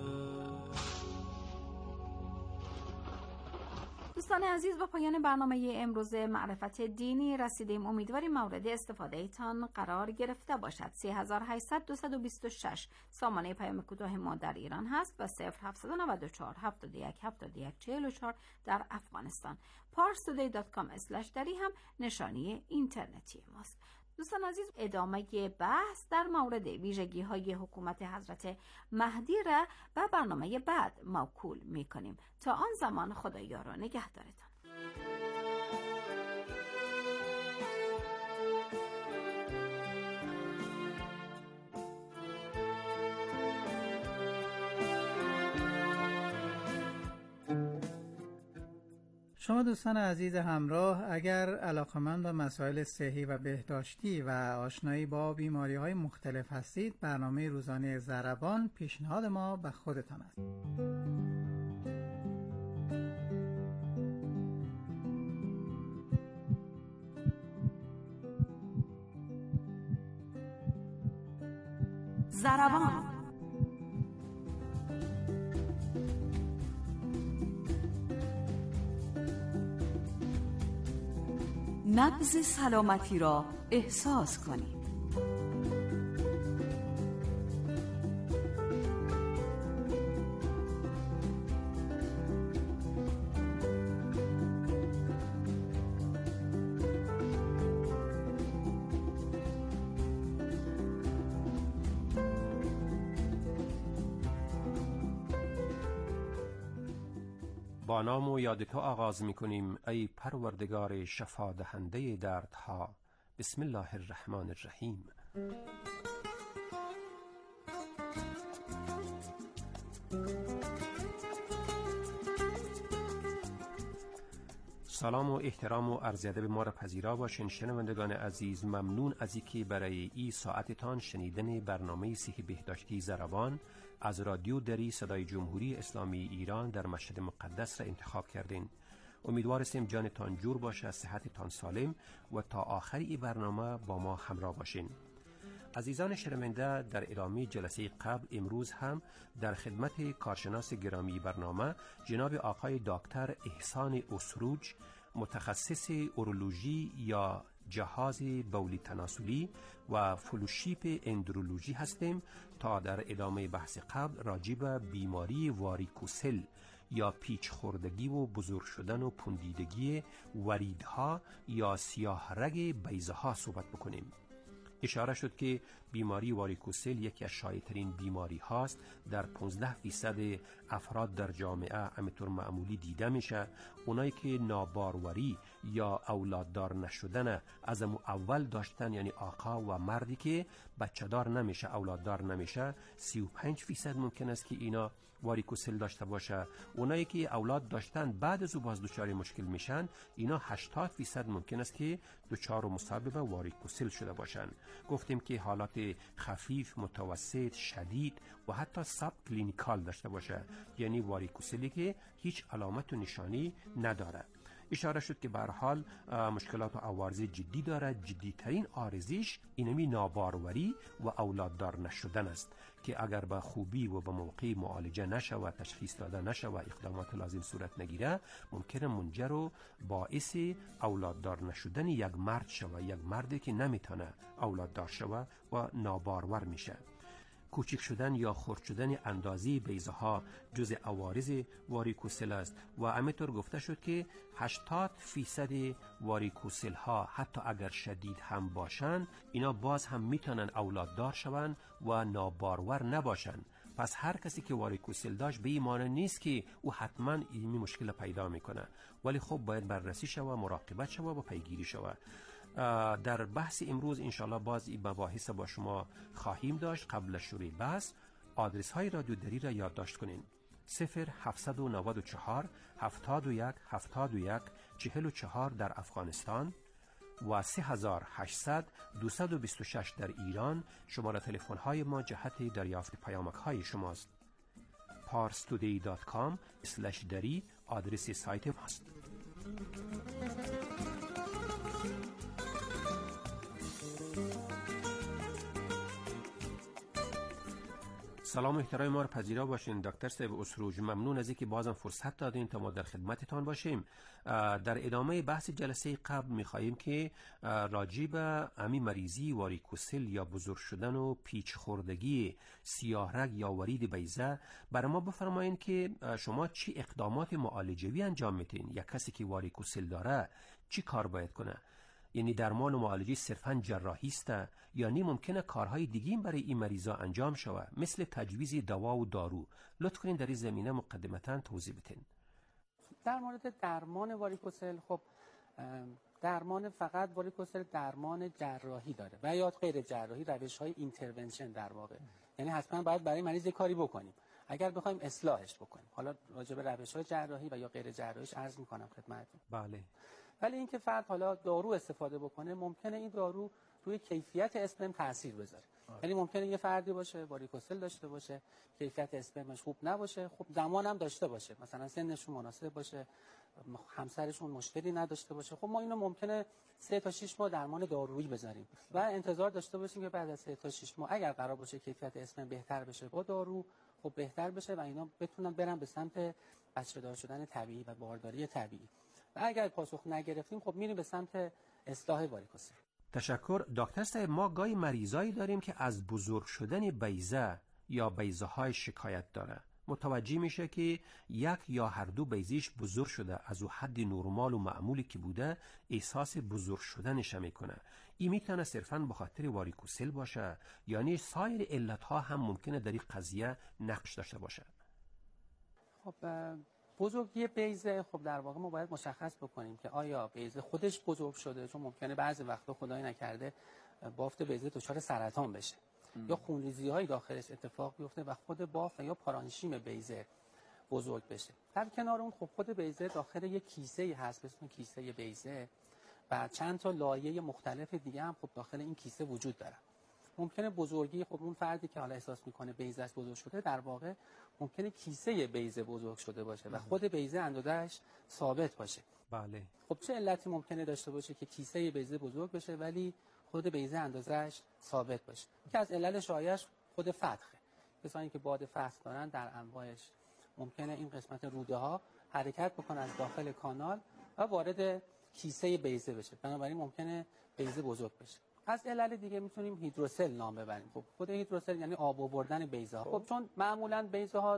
دوستان عزیز، با پایان برنامه امروز معرفت دینی رسیدیم. امیدواریم مورد استفاده ایتان قرار گرفته باشد. سه هزار و هشتصد دوصد و بیست و شش سامانه پیام کوتاه ما در ایران هست و صفر هفتصد و نود و چهار هفتاد و یک هفتاد و یک چهل و چهار در افغانستان. پارس تودی دات کام اسلش دری هم نشانی اینترنتی ماست. دوستان عزیز، ادامه بحث در مورد ویژگی های حکومت حضرت مهدی را به برنامه بعد موکول می کنیم. تا آن زمان خدایا را نگهدارتان. شما دوستان عزیز همراه، اگر علاقه‌مند به مسائل صحی و بهداشتی و آشنایی با بیماری‌های مختلف هستید، برنامه روزانه ضربان پیشنهاد ما به خودتان است. ضربان. نبض سلامتی را احساس کنید. با نام و یاد تو آغاز می کنیم ای پروردگار شفا دهنده دردها. بسم الله الرحمن الرحیم. سلام و احترام و عرض ادب ما را پذیرا باشین شنوندگان عزیز. ممنون از اینکه برای این ساعتتان شنیدن برنامه صحی بهداشتی ضربان از رادیو دری صدای جمهوری اسلامی ایران در مشهد مقدس را انتخاب کردین. امیدوارستیم جانتان جور باشه، صحتتان سالم و تا آخر این برنامه با ما همراه باشین. عزیزان شنونده، در ادامه جلسه قبل امروز هم در خدمت کارشناس گرامی برنامه جناب آقای دکتر احسان اسروج، متخصص اورولوژی یا جهاز بولی تناسلی و فلوشیپ اندرولوژی هستیم تا در ادامه بحث قبل راجع به بیماری واریکوسل یا پیچ خوردگی و بزرگ شدن و پوندیدگی وریدها یا سیاه رگ بیضه ها صحبت بکنیم. اشاره شد که بیماری واریکوسل یکی از شایع‌ترین بیماری هاست. در پانزده فیصد افراد در جامعه همینطور معمولی دیده میشه. اونایی که ناباروری یا اولاددار نشدن از اول داشتن، یعنی آقا و مردی که بچه دار نمیشه، اولاددار نمیشه، سی و پنج فیصد ممکن است که اینا واریکوسل داشته باشه. اونایی که اولاد داشتن بعد از او باز دچار مشکل میشن، اینا هشتاد فیصد ممکن است که دچار مسبب واریکوسل شده باشن. گفتیم که حالات خفیف، متوسط، شدید و حتی ساب کلینیکال داشته باشه، یعنی واریکوسلی که هیچ علامت و نشانی نداره. اشاره شد که به هر حال مشکلات و عوارض جدی داره. جدیترین عارضیش اینمی ناباروری و اولاددار نشدن است که اگر به خوبی و به موقع معالجه نشه و تشخیص داده نشه و اقدامات لازم صورت نگیره، ممکنه منجر و باعث اولاددار نشدن یک مرد شوه، یک مردی که نمیتونه اولاددار شوه و نابارور میشه. کوچک شدن یا خرد شدن اندازه بیضه ها جز عوارض واریکوسل است و همینطور گفته شد که هشتاد فیصد واریکوسل ها حتی اگر شدید هم باشن، اینا باز هم میتونن اولاددار شون و نابارور نباشن. پس هر کسی که واریکوسل داشت به این معنی نیست که او حتما این مشکل پیدا میکنه، ولی خب باید بررسی شوه، مراقبت شوه و پیگیری شوه. در بحث امروز انشالله باز این مباحث با شما خواهیم داشت. قبل شروع بحث آدرس های رادیو دری را یادداشت کنین: صفر هفتصد و نود و چهار هفتاد و یک هفتاد و یک چهل و چهار در افغانستان و سه هزار و هشتصد دویست و بیست و شش در ایران. شماره تلفن های ما جهت دریافت پیامک های شماست. پارس تودی دات کام اسلش دری آدرس سایت ماست. سلام و احترام ما رو پذیرا باشین. دکتر صاحب اسروج، ممنون از اینکه بازم فرصت دادین تا ما در خدمتتان باشیم. در ادامه بحث جلسه قبل می‌خواهیم که راجع به همین مریضی واریکوسل یا بزرگ شدن و پیچ خوردگی سیاه رگ یا ورید بیضه برای ما بفرمایید که شما چی اقدامات معالجوی انجام میدین؟ یک کسی که واریکوسل داره چی کار باید کنه؟ یعنی درمان و معالجه صرفاً جراحی است یا نی ممکنه کارهای دیگه برای این مریضا انجام شود، مثل تجویز دوا و دارو؟ لطف کنین در این زمینه مقدمتاً توضیح بدین. در مورد درمان واریکوسل، خب درمان فقط واریکوسل درمان جراحی داره و یا غیر جراحی، روش‌های اینترونشن در واقع. یعنی حتما باید برای مریض کاری بکنیم. اگر بخوایم اصلاحش بکنیم. حالا راجع به روش‌های جراحی و یا غیر جراحیش عرض می‌کنم خدمتتون. بله. ولی اینکه فرد حالا دارو استفاده بکنه، ممکنه این دارو روی کیفیت اسپرم تاثیر بذاره. یعنی ممکنه یه فردی باشه واریکوسل داشته باشه، کیفیت اسپرمش خوب نباشه، خب زمان هم داشته باشه، مثلا سنشون مناسب باشه، همسرشون مشکلی نداشته باشه، خب ما اینو ممکنه سه تا شش ماه درمان دارویی بذاریم و انتظار داشته باشیم که بعد از سه تا شش ماه اگر قرار باشه کیفیت اسپرم بهتر بشه با دارو، خب بهتر بشه و اینا بتونن برن به سمت بچه‌دار شدن طبیعی و بارداری طبیعی. و اگر پاسخ نگرفتیم خب میریم به سمت اصلاح واریکوسل. تشکر دکتر صاحب. ما گاهی مریضایی داریم که از بزرگ شدن بیضه یا بیضه های شکایت داره. متوجه میشه که یک یا هر دو بیضیش بزرگ شده، از او حد نرمال و معمولی که بوده احساس بزرگ شدنش میکنه. این میتونه صرفاً به خاطر واریکوسل باشه، یعنی سایر علت ها هم ممکنه در این قضیه نقش داشته باشه. خب بزرگی بیضه خب در واقع ما باید مشخص بکنیم که آیا بیضه خودش بزرگ شده، چون ممکنه بعضی وقتا خدای نکرده بافت بیضه دچار سرطان بشه ام. یا خونریزی‌های داخلش اتفاق بیفته و خود بافت یا پارانشیم بیضه بزرگ بشه. در کنار اون خب خود بیضه داخل یک کیسه‌ای هست به اسم کیسه بیضه و چند تا لایه مختلف دیگه هم خب داخل این کیسه وجود داره. ممکنه بزرگی خب اون فردی که حالا احساس میکنه بیضه‌اش بزرگ شده در واقع ممکنه کیسه بیضه بزرگ شده باشه و خود بیضه اندازه‌اش ثابت باشه. بله. خب چه علتی ممکنه داشته باشه که کیسه بیضه بزرگ بشه ولی خود بیضه اندازه‌اش ثابت باشه؟ که از علل شایعش خود فتخه. کسانی که باد فتخ دارن در انواعش ممکنه این قسمت روده ها حرکت بکنه از داخل کانال و وارد کیسه بیضه بشه. بنابراین ممکنه بیضه بزرگ بشه. از علل دیگه میتونیم هیدروسل نام ببریم. خب خود هیدروسل یعنی آب آوردن بیضه ها. خب چون معمولا بیضه ها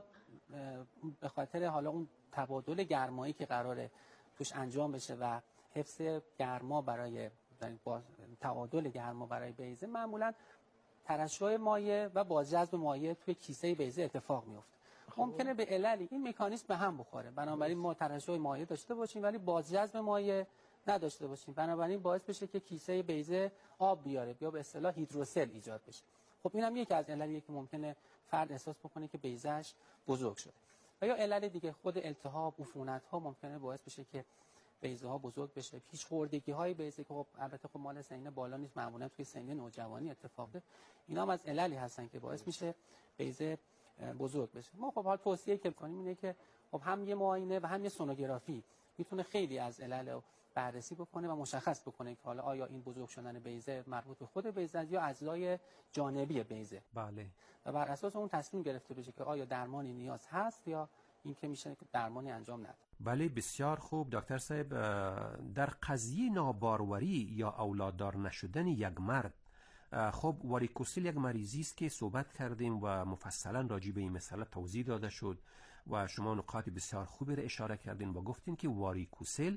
به خاطر حالا اون تبادل گرمایی که قراره توش انجام بشه و حفظ گرما برای با تعادل گرما برای بیضه معمولا ترشح مایع و بازجذب مایع توی کیسه بیضه اتفاق میفته. ممکنه به عللی این مکانیزم به هم بخوره. بنابراین ما ترشح مایع داشته باشیم ولی بازجذب مایع نداشته باشیم. بنابراین باعث بشه که کیسه بیضه آب بیاره یا به اصطلاح هیدروسل ایجاد بشه. خب اینم یکی از عللیه که ممکنه فرد احساس بکنه که بیضه‌اش بزرگ شده. و یا علل دیگه خود التهاب، عفونت‌ها ممکنه باعث بشه که بیضه‌ها بزرگ بشه. پیش خوردگی‌های بیضه که خب البته خب مال سن بالا نیست، معمولا توی سن نوجوانی اتفاق میفته. اینا هم از عللی هستن که باعث میشه بیضه بزرگ بشه. ما خب حال توصیه که کنیم اینه که خب هم یه معاینه و هم یه سونوگرافی میتونه خیلی از علل بررسی بکنه و مشخص بکنه که حالا آیا این بزرگ شدن بیضه مربوط به خود بیضه یا اجزای جانبی بیضه. بله. و بر اساس اون تصمیم گرفته بشه که آیا درمانی نیاز هست یا این که میشه که درمانی انجام نده. بله بسیار خوب دکتر صاحب. در قضیه ناباروری یا اولاددار نشدن یک مرد، خب واریکوسل یک مریضی است که صحبت کردیم و مفصلا راجع به این مسئله توضیح داده شد و شما نقاط بسیار خوبی را اشاره کردین و گفتین که واریکوسل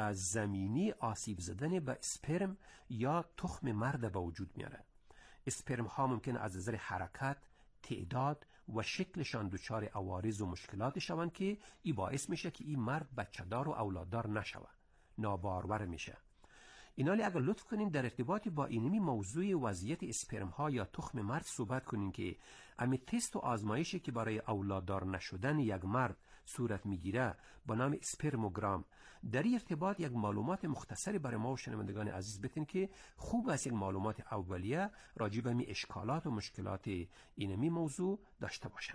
زمینی آسیب زدن به اسپرم یا تخم مرد به وجود میاره. اسپرم ها ممکن از نظر حرکت، تعداد و شکلشان دچار عوارض و مشکلات شوند که این باعث میشه که این مرد بچه‌دار و اولاددار نشود، نابارور میشه. اینالی اگر لطف کنین در ارتباط با اینمی موضوع وضعیت اسپرم ها یا تخم مرد صحبت کنین که امی تست و آزمایشی که برای اولاددار نشدن یک مرد صورت میگیره با نام اسپرموگرام، در این ارتباط یک معلومات مختصری برای ما و شنوندگان عزیز بتین که خوب است یک معلومات اولیه راجع به می اشکالات و مشکلات اینمی موضوع داشته باشن.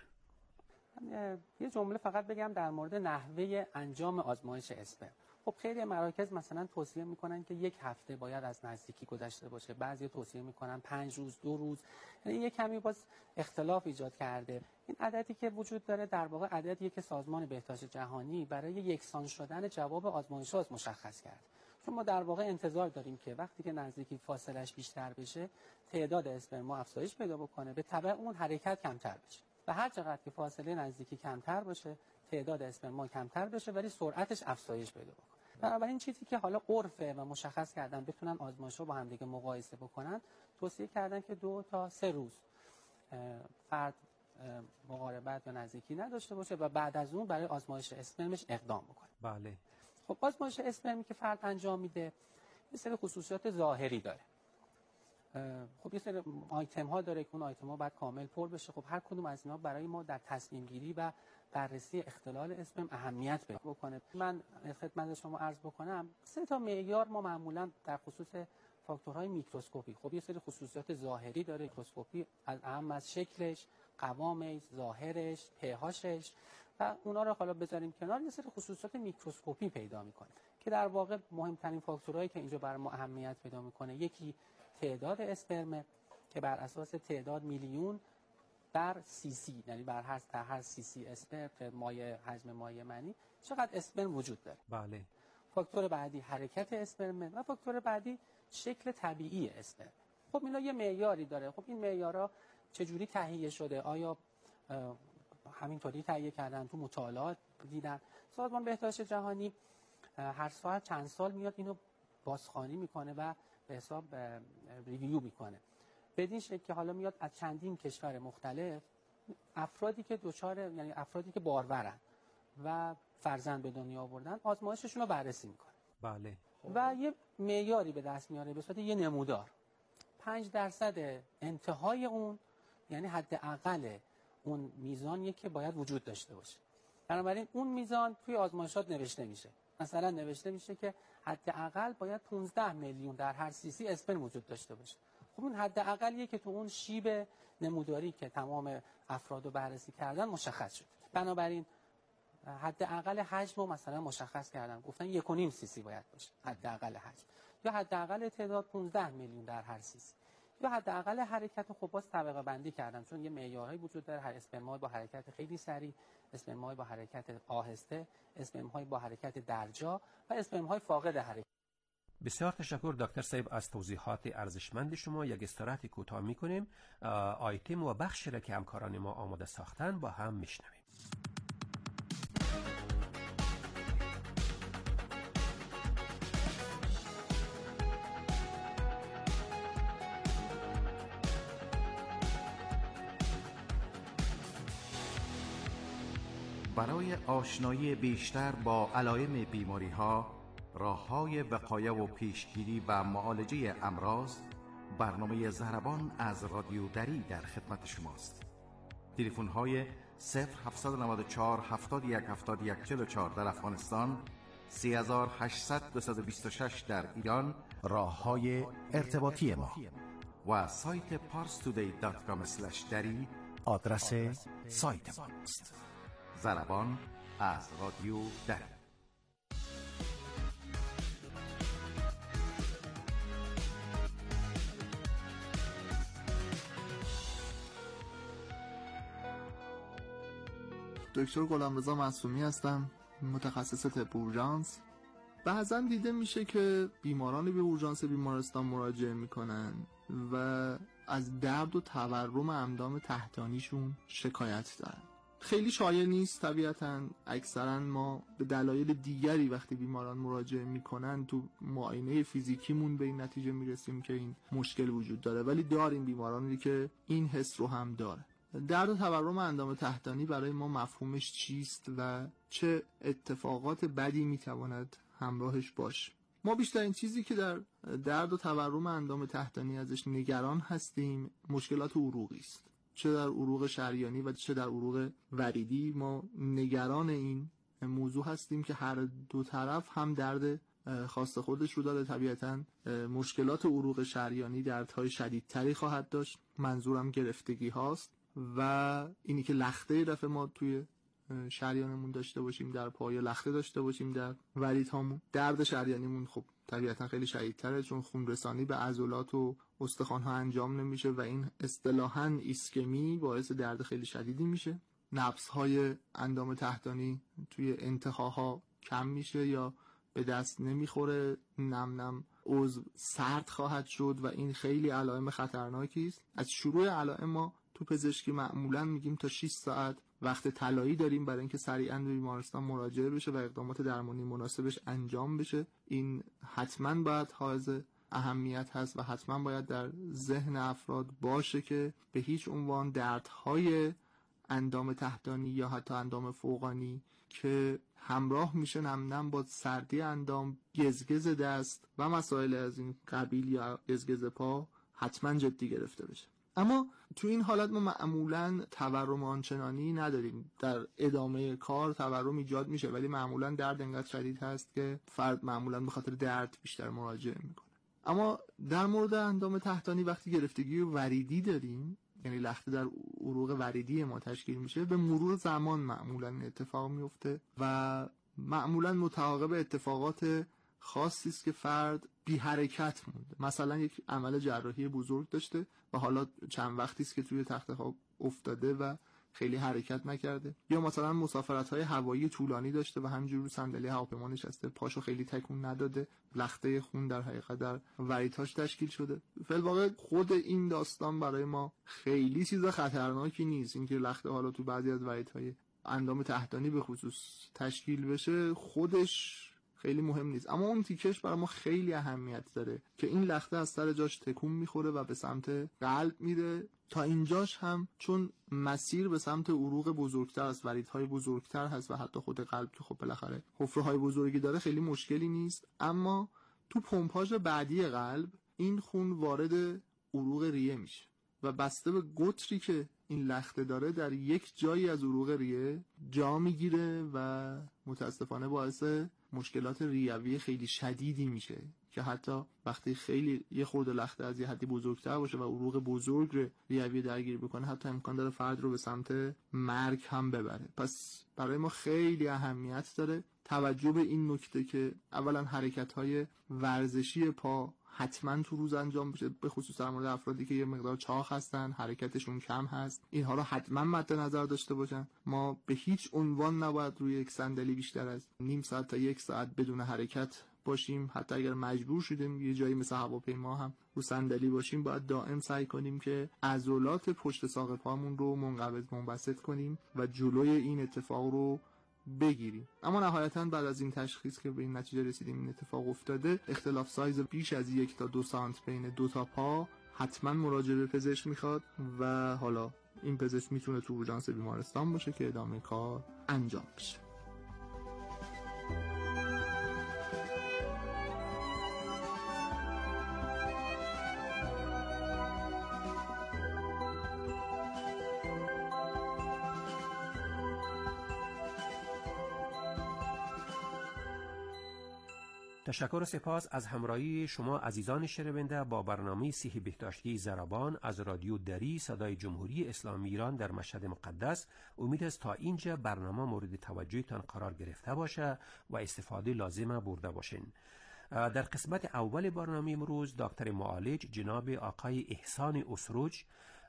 یه جمله فقط بگم در مورد نحوه انجام آزمایش اسپرم. خب خیلی مراکز مثلا توصیه میکنن که یک هفته باید از نزدیکی گذشته باشه، بعضی توصیه میکنن پنج روز، دو روز. یعنی یک کمی باز اختلاف ایجاد کرده. این عددی که وجود داره در واقع عددیه که سازمان بهداشت جهانی برای یکسان شدن جواب آزمایش‌ها مشخص کرد. چون ما در واقع انتظار داریم که وقتی که نزدیکی فاصلهش بیشتر بشه، تعداد اسپرم افزایش پیدا بکنه، به تبع اون حرکت کمتر بشه. و هر چقدر که فاصله نزدیکی کمتر باشه، تعداد اسپرم کمتر بشه ولی سرعتش افزایش پیدا بکنه. بنابراین چیزی که حالا عرفه و مشخص کردن بتونن آزمایش‌ها با هم دیگه مقایسه بکنن، توصیه کردن که دو تا سه روز فرد مقاربت یا نزدیکی نداشته باشه و بعد از اون برای آزمایش اسپرمش اقدام بکنه. بله. خب آزمایش اسپرمی که فرد انجام میده یه سری خصوصیات ظاهری داره. خب یه سری آیتم ها داره که اون آیتم ها باید کامل پر بشه. خب هر کدوم از اینا برای ما در تصمیم گیری و بررسی اختلال اسپرم اهمیت پیدا بکنه. من خدمت شما عرض بکنم سه تا معیار ما معمولا در خصوص فاکتورهای میکروسکوپی، خب یه سری خصوصیات ظاهری داره میکروسکوپی، از اهم از شکلش، قوامش، ظاهرش، په‌هاشش و اونا رو حالا بذاریم کنار. یه سری خصوصیات میکروسکوپی پیدا میکنه که در واقع مهمترین فاکتورهایی که اینجا برای ما اهمیت پیدا میکنه، یکی تعداد اسپرم که بر اساس تعداد میلیون در سی سی، یعنی بر هر در هر سی سی اسپرم مایع حجم مایع منی چقدر اسپرم وجود داره. بله. فاکتور بعدی حرکت اسپرم و فاکتور بعدی شکل طبیعی اسپرم. خب اینا یه معیاری داره. خب این معیارها چجوری تهیه شده؟ آیا همینطوری تهیه کردن؟ تو مطالعات دیدن؟ سازمان بهداشت جهانی هر ساعت چند سال میاد اینو بازخوانی میکنه و به حساب ریویو میکنه. بدین شکل که حالا میاد از چندین کشور مختلف افرادی که دوچار، یعنی افرادی که بارورن و فرزند به دنیا آوردن، آزمایششون رو بررسی میکنه. بله. و یه معیاری به دست میاره به صورت یه نمودار. پنج درصد انتهای اون، یعنی حداقل اون میزانیه که باید وجود داشته باشه. بنابراین اون میزان توی آزمایشات نوشته میشه. مثلا نوشته میشه که حداقل باید پانزده میلیون در هر سی سی اسپرم وجود داشته باشه. خب اون حداقلیه که تو اون شیب نموداری که تمام افراد رو بررسی کردن مشخص شد. بنابراین حداقل حجم رو مثلا مشخص کردن، گفتن یک و نیم سی سی باید باشه حداقل حجم، یا حداقل تعداد پانزده میلیون در هر سی سی، یا حداقل حرکت. خب باز طبقه بندی کردن چون یه معیارهایی وجود داره، هر اسپرم‌های با حرکت خیلی سریع، اسپرم‌های با حرکت آهسته، اسپرم‌های با حرکت درجا و اسپرم‌های فاقد حرکت. بسیار تشکر دکتر صاحب از توضیحات ارزشمند شما. یک استراحت کوتاه می‌کنیم، آیتم و بخشی را که همکاران ما آماده ساختن با هم میشنویم. برای آشنایی بیشتر با علائم بیماری‌ها، راه‌های وقایه و پیشگیری و معالجه امراض، برنامه ضربان از رادیو دری در خدمت شماست. تلفن‌های صفر هفت نه چهار هفتاد و یک هفتاد و یک چهل و چهار در افغانستان، سه هشت صفر دو دو شش در ایران، راه‌های ارتباطی ما و سایت پارس تودی دات کام اسلش دری آدرس سایت ما است. ضربان از رادیو دری. دکتر غلامرضا معصومی هستم، متخصص طب اورژانس. بعضا دیده میشه که بیمارانی به اورژانس بیمارستان مراجعه میکنن و از درد و تورم اندام تحتانیشون شکایت دارن. خیلی شایع نیست طبیعتاً. اکثرا ما به دلایل دیگری وقتی بیماران مراجعه میکنن تو معاینه فیزیکیمون به این نتیجه میرسیم که این مشکل وجود داره، ولی داریم بیمارانی که این حس رو هم داره. درد و تورم اندام تحتانی برای ما مفهومش چیست و چه اتفاقات بدی میتواند همراهش باشه؟ ما بیشترین چیزی که در درد و تورم اندام تحتانی ازش نگران هستیم مشکلات عروقی است. چه در عروق شریانی و چه در عروق وریدی ما نگران این موضوع هستیم که هر دو طرف هم درد خاص خودش رو داره. طبیعتاً مشکلات عروق شریانی دردهای شدیدتری خواهد داشت، منظورم گرفتگی هاست و اینی که لخته رفع ما توی شریانمون داشته باشیم، در پای لخته داشته باشیم، در وریدهامون. درد شریانیمون خب طبیعتا خیلی شدیدتره چون خون رسانی به عضلات و استخوان‌ها انجام نمیشه و این اصطلاحاً ایسکمی باعث درد خیلی شدیدی میشه. نبض‌های اندام تحتانی توی انتهاها کم میشه یا به دست نمیخوره، نم نم عضو سرد خواهد شد و این خیلی علائم خطرناکی است. از شروع علائم ما تو پزشکی معمولاً میگیم تا شش ساعت وقت طلایی داریم برای اینکه سریعاً به بیمارستان مراجعه بشه و اقدامات درمانی مناسبش انجام بشه. این حتماً باید حائز اهمیت هست و حتماً باید در ذهن افراد باشه که به هیچ عنوان دردهای اندام تحتانی یا حتی اندام فوقانی که همراه میشه نم نم با سردی اندام، گزگز دست و مسائل از این قبیل یا گزگز پا حتما جدی گرفته بشه. اما تو این حالت ما معمولاً تورم آنچنانی نداریم. در ادامه کار تورم ایجاد میشه ولی معمولاً درد انقدر شدید هست که فرد معمولاً به خاطر درد بیشتر مراجعه میکنه. اما در مورد اندام تحتانی وقتی گرفتگی وریدی داریم، یعنی لخته در عروق وریدی ما تشکیل میشه، به مرور زمان معمولاً اتفاق میفته و معمولاً متعاقب اتفاقات خاصی است که فرد بی حرکت مونده. مثلا یک عمل جراحی بزرگ داشته و حالا چند وقتی است که توی تخت خواب افتاده و خیلی حرکت نکرده، یا مثلا مسافرت‌های هوایی طولانی داشته و همینجوری رو صندلی هواپیما نشسته، پاشو خیلی تکون نداده، لخته خون در حقیقت در وریدهاش تشکیل شده. فی الواقع خود این داستان برای ما خیلی چیز خطرناکی نیست. اینکه لخته حالا تو بعضی از وریدهای اندام تحتانی به خصوص تشکیل بشه خودش خیلی مهم نیست، اما اون تیکش برای ما خیلی اهمیت داره که این لخته از سر جاش تکون میخوره و به سمت قلب میره. تا اینجاش هم چون مسیر به سمت عروق بزرگتر است، وریدهای بزرگتر هست و حتی خود قلب که خب بالاخره حفره‌های بزرگی داره، خیلی مشکلی نیست. اما تو پمپاژ بعدی قلب این خون وارد عروق ریه میشه و بسته به قطری که این لخته داره در یک جایی از عروق ریه جا میگیره و متاسفانه باعث مشکلات ریوی خیلی شدیدی میشه که حتی وقتی خیلی یه خورده لخته از یه حدی بزرگتر باشه و عروق بزرگ رو ریوی درگیر بکنه، حتی امکان داره فرد رو به سمت مرگ هم ببره. پس برای ما خیلی اهمیت داره توجه به این نکته که اولا حرکت‌های ورزشی پا حتما تو روز انجام بشه، به خصوص در مورد افرادی که یه مقدار چاق هستن، حرکتشون کم هست، اینها رو حتما مد نظر داشته باشن. ما به هیچ عنوان نباید روی یک صندلی بیشتر از نیم ساعت تا یک ساعت بدون حرکت باشیم. حتی اگر مجبور شدیم یه جایی مثل هواپیما هم رو صندلی باشیم، باید دائم سعی کنیم که عضلات پشت ساق پامون رو منقبض منبسط کنیم و جلوی این اتفاق رو بگیریم. اما نهایتاً بعد از این تشخیص که به این نتیجه رسیدیم این اتفاق افتاده، اختلاف سایز بیش از یک تا دو سانت بین دو تا پا حتما مراجعه به پزشک میخواد و حالا این پزشک میتونه تو اورژانس بیمارستان باشه که ادامه کار انجام بشه. تشکر و سپاس از همراهی شما عزیزان شنونده با برنامه صحی بهداشتی زربان از رادیو دری صدای جمهوری اسلامی ایران در مشهد مقدس. امید است تا اینجا برنامه مورد توجهتان قرار گرفته باشه و استفاده لازمه برده باشین. در قسمت اول برنامه امروز دکتر معالج جناب آقای احسان اسروج،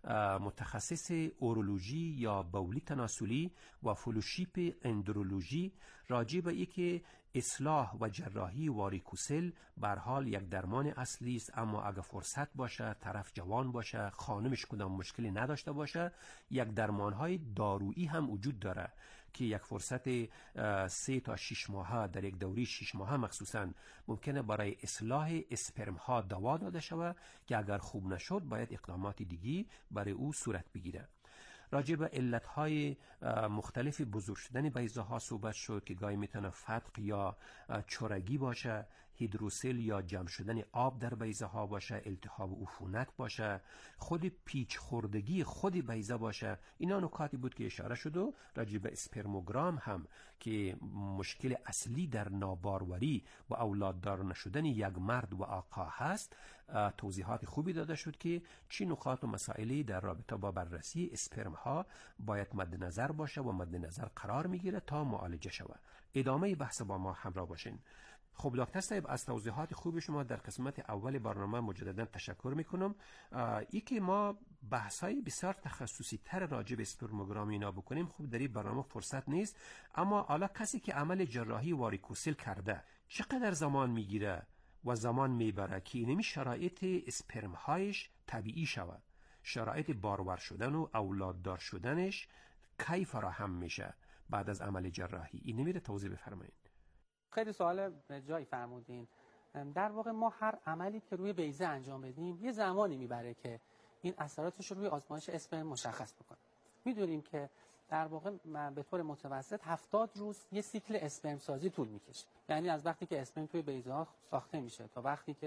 متخصص اورولوژی یا بولی تناسلی و فلوشیپ اندرولوژی، راجع به اینکه اصلاح و جراحی واریکوسل به هر حال یک درمان اصلی است، اما اگه فرصت باشه، طرف جوان باشه، خانمش کدام مشکلی نداشته باشه، یک درمانهای دارویی هم وجود داره که یک فرصت سه تا شش ماهه در یک دوره شش ماهه مخصوصا ممکنه برای اصلاح اسپرم ها دوا داده شود که اگر خوب نشد باید اقدامات دیگی برای او صورت بگیره. راجع به علتهای مختلف بزرگ شدن بیضه ها صحبت شد که گاهی میتونه فتق یا چرگی باشه، هیدروسل یا جمع شدن آب در بیضه ها باشه، التهاب و عفونت باشه، خود پیچ خوردگی خود بیضه باشه. اینا نکاتی بود که اشاره شد. و راجع به اسپرموگرام هم که مشکل اصلی در ناباروری و اولاددار نشدن یک مرد و آقا هست، توضیحات خوبی داده شد که چی نکات و مسائلی در رابطه با بررسی اسپرم ها باید مد نظر باشه و مد نظر قرار میگیره تا معالجه شود. ادامه بحث با ما همراه باشین. خب دکتر صاحب، از توضیحات خوب شما در قسمت اول برنامه مجددا تشکر میکنم. ای که ما بحثای بسیار تخصصی تر راجع به اسپرموگرام اینا بکنیم، خب در این برنامه فرصت نیست. اما حالا کسی که عمل جراحی واریکوسل کرده چقدر زمان میگیره و زمان میبره که اینمی شرایط اسپرم هایش طبیعی شود؟ شرایط بارور شدن و اولاددار شدنش کی فراهم میشه بعد از عمل جراحی؟ اینمی رو توضیح بفرمایید. خیلی سوال جایی فرمودین. در واقع ما هر عملی که روی بیضه انجام بدیم یه زمانی میبره که این اثراتش رو روی آزمایش اسپرم مشخص بکنه. میدونیم که در واقع به طور متوسط هفتاد روز یه سیکل اسپرم سازی طول میکشه. یعنی از وقتی که اسپرم توی بیضه ها ساخته میشه تا وقتی که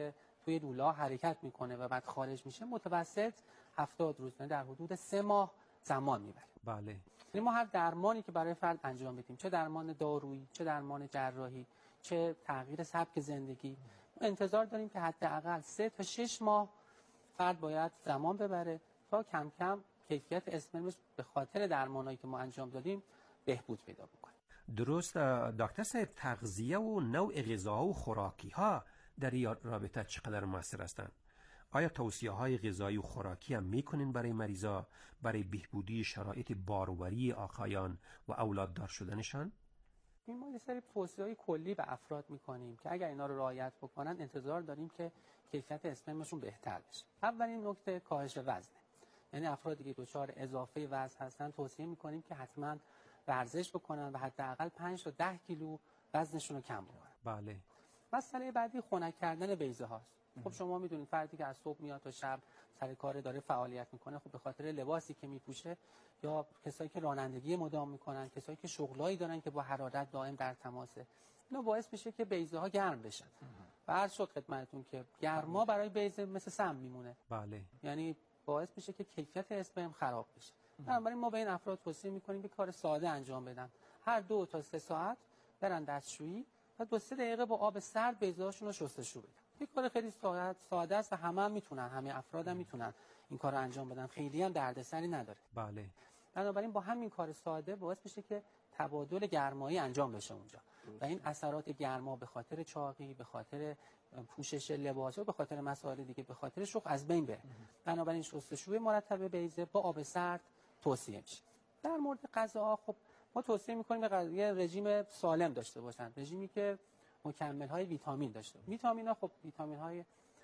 توی لوله حرکت میکنه و بعد خارج میشه متوسط هفتاد روز، یعنی در حدود سه ماه زمان میبره. بله. یعنی ما هر درمانی که برای فرد انجام بدیم، چه درمان دارویی، چه درمان جراحی، چه تغییر سبک زندگی، انتظار داریم که حداقل سه تا شش ماه فرد باید زمان ببره تا کم کم کیفیت اسپرمش به خاطر درمانایی که ما انجام دادیم بهبود پیدا بکنه. درست. دکتر صاحب، تغذیه و نوع غذا و خوراکی ها در این رابطه چقدر موثر هستند؟ آیا توصیه های غذایی و خوراکی هم میکنین برای مریضا برای بهبودی شرایط باروری آقایان و اولاددار شدنشان؟ ما یه سری توصیه‌های کلی به افراد میکنیم که اگر اینا رو رعایت بکنن انتظار داریم که کیفیت اسپرمشون بهتر بشه. اولین نکته کاهش وزنه. یعنی افرادی که دچار اضافه وزن هستن توصیه میکنیم که حتما ورزش بکنن و حداقل پنج تا ده کیلو وزنشون رو کم بکنن. بله. مسئله بعدی خنک کردن بیضه هاست. خب شما میدونید فردی که از صبح میاد تا شب سر کار داره فعالیت میکنه، خب به خاطر لباسی که میپوشه یا کسایی که رانندگی مدام میکنن، کسایی که شغلایی دارن که با حرارت دائم در تماسه، اینا باعث میشه که بیضه ها گرم بشن. و عرض شد خدمتتون که گرما برای بیضه مثل سم میمونه. بله. یعنی باعث میشه که کیفیت اسپرم خراب بشه. بنابراین ما به این افراد توصیه میکنیم که کار ساده انجام بدن. هر دو تا سه ساعت برن دستشویی و دو سه دقیقه با آب سرد بیضه‌هاشون رو شستشو بدن. این کار خیلی ساده است و همه هم میتونن، همه افراد هم میتونن این کار رو انجام بدن. خیلی هم دردسری نداره. بله. بنابراین با همین کار ساده باعث میشه که تبادل گرمایی انجام بشه اونجا و این اثرات گرما به خاطر چاقی، به خاطر پوشش لباس و به خاطر مسائل دیگه، به خاطر شوخ از بین بره. بنابراین شستشوی مرتب بیضه با آب سرد توصیه میشه. در مورد غذاها خب ما توصیه میکنیم که یه رژیم سالم داشته باشن، رژیمی که مکمل های ویتامین داشته. ویتامین ها خب ویتامین های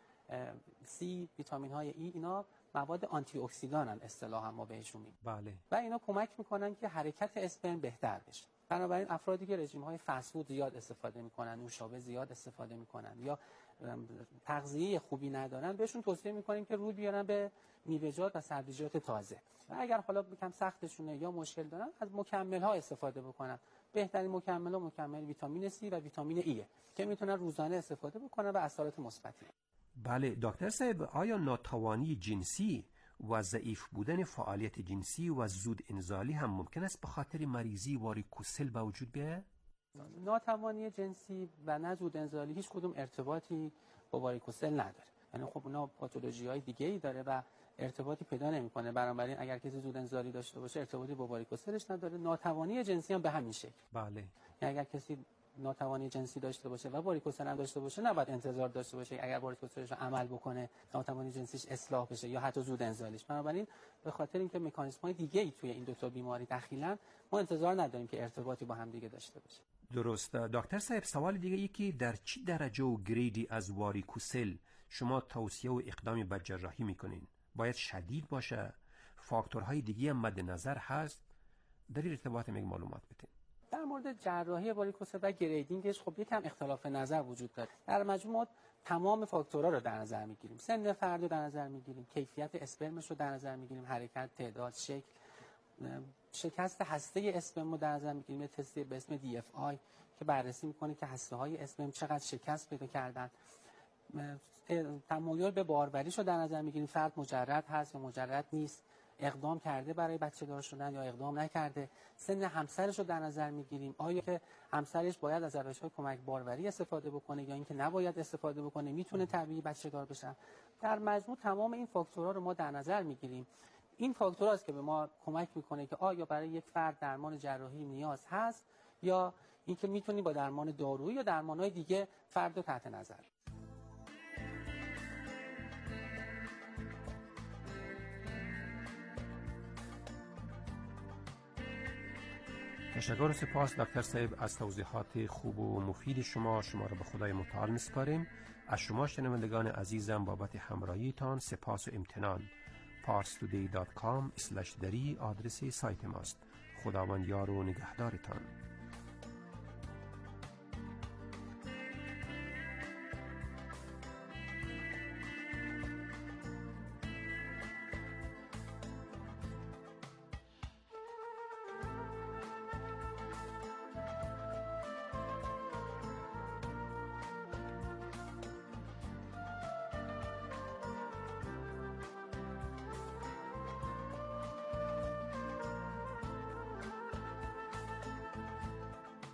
سی، ویتامین های ای، اینا مواد آنتی اکسیدانن اصطلاحا ما بهشون میگیم. بله. و اینا کمک میکنن که حرکت اسپرم بهتر بشه. بنابراین افرادی که رژیم های فست فود زیاد استفاده میکنن، نوشابه زیاد استفاده میکنن یا تغذیه خوبی ندارن، بهشون توصیه میکنیم که روی بیارن به میوه‌جات و سبزیجات تازه. و اگر حالا یکم سختشونه یا مشکل دارن، از مکمل ها استفاده بکنن. بهترین مکمل ها مکمل ویتامین سی و ویتامین ای که میتونن روزانه استفاده بکنن و اثرات مثبتی. بله دکتر صاحب، آیا ناتوانی جنسی و ضعیف بودن فعالیت جنسی و زود انزالی هم ممکن است به خاطر مریضی واریکوسل به وجود بیاید؟ ناتوانی جنسی و نه زود انزالی هیچ کدوم ارتباطی با واریکوسل نداره. یعنی خب اونا پاتولوژی‌های دیگه‌ای داره و ارتباطی پیدا نمی‌کنه. بنابراین اگر کسی زود انزالی داشته باشه ارتباطی با واریکوسلش نداره. ناتوانی جنسی هم به همین شکل. بله. یعنی اگر کسی ناتوانی جنسی داشته باشه و واریکوسل هم داشته باشه نباید انتظار داشته باشه اگر واریکوسلش رو عمل بکنه ناتوانی جنسیش اصلاح بشه یا حتی زود انزالیش. بنابراین به خاطر اینکه مکانیزم‌های دیگه‌ای توی این دو تا بیماری دخیلن ما انتظار نداریم که ارتباطی با هم دیگه داشته باشه. درست. دکتر صاحب، سوال دیگه ای که در چه درجه و گریدی از واریکوسل شما توصیه و اقدامی به جراحی میکنین؟ باید شدید باشه؟ فاکتورهای دیگه هم مد نظر هست؟ در این ارتباط یک معلومات بدین. در مورد جراحی واریکوسل و گریدینگش خب یکم اختلاف نظر وجود داره. در مجموع تمام فاکتورها رو در نظر میگیریم. سن فرد رو در نظر میگیریم، کیفیت اسپرمش رو در نظر میگیریم، حرکت، تعداد، شکل، شکست هسته اسپرم رو در نظر میگیریم. تستی به اسم دی اف آی که بررسی میکنه که هسته های اسپرم چقدر شکست پیدا کردن. تمایل به باروریش رو در نظر میگیریم، فرد مجرد هست یا مجرد نیست، اقدام کرده برای بچه دار شدن یا اقدام نکرده. سن همسرش رو در نظر میگیریم، آیا که همسرش باید از روش‌های کمک باروری استفاده بکنه یا اینکه نباید استفاده بکنه، میتونه طبیعی بچه دار بشه. در مجموع تمام این فاکتورها رو ما در نظر میگیریم. این فاکتورهاست که به ما کمک میکنه که آیا برای یک فرد درمان جراحی نیاز هست یا اینکه میتونی با درمان دارویی یا درمان‌های دیگه فرد رو تحت نظر. تشکر و سپاس دکتر صاحب از توضیحات خوب و مفید شما. شما را به خدای متعال می‌سپاریم. از شما شنوندگان عزیزم بابت همراهیتان سپاس و امتنان. پارس تودی دات کام اسلش دری آدرس سایت ماست. خداوند یار و نگهدارتان.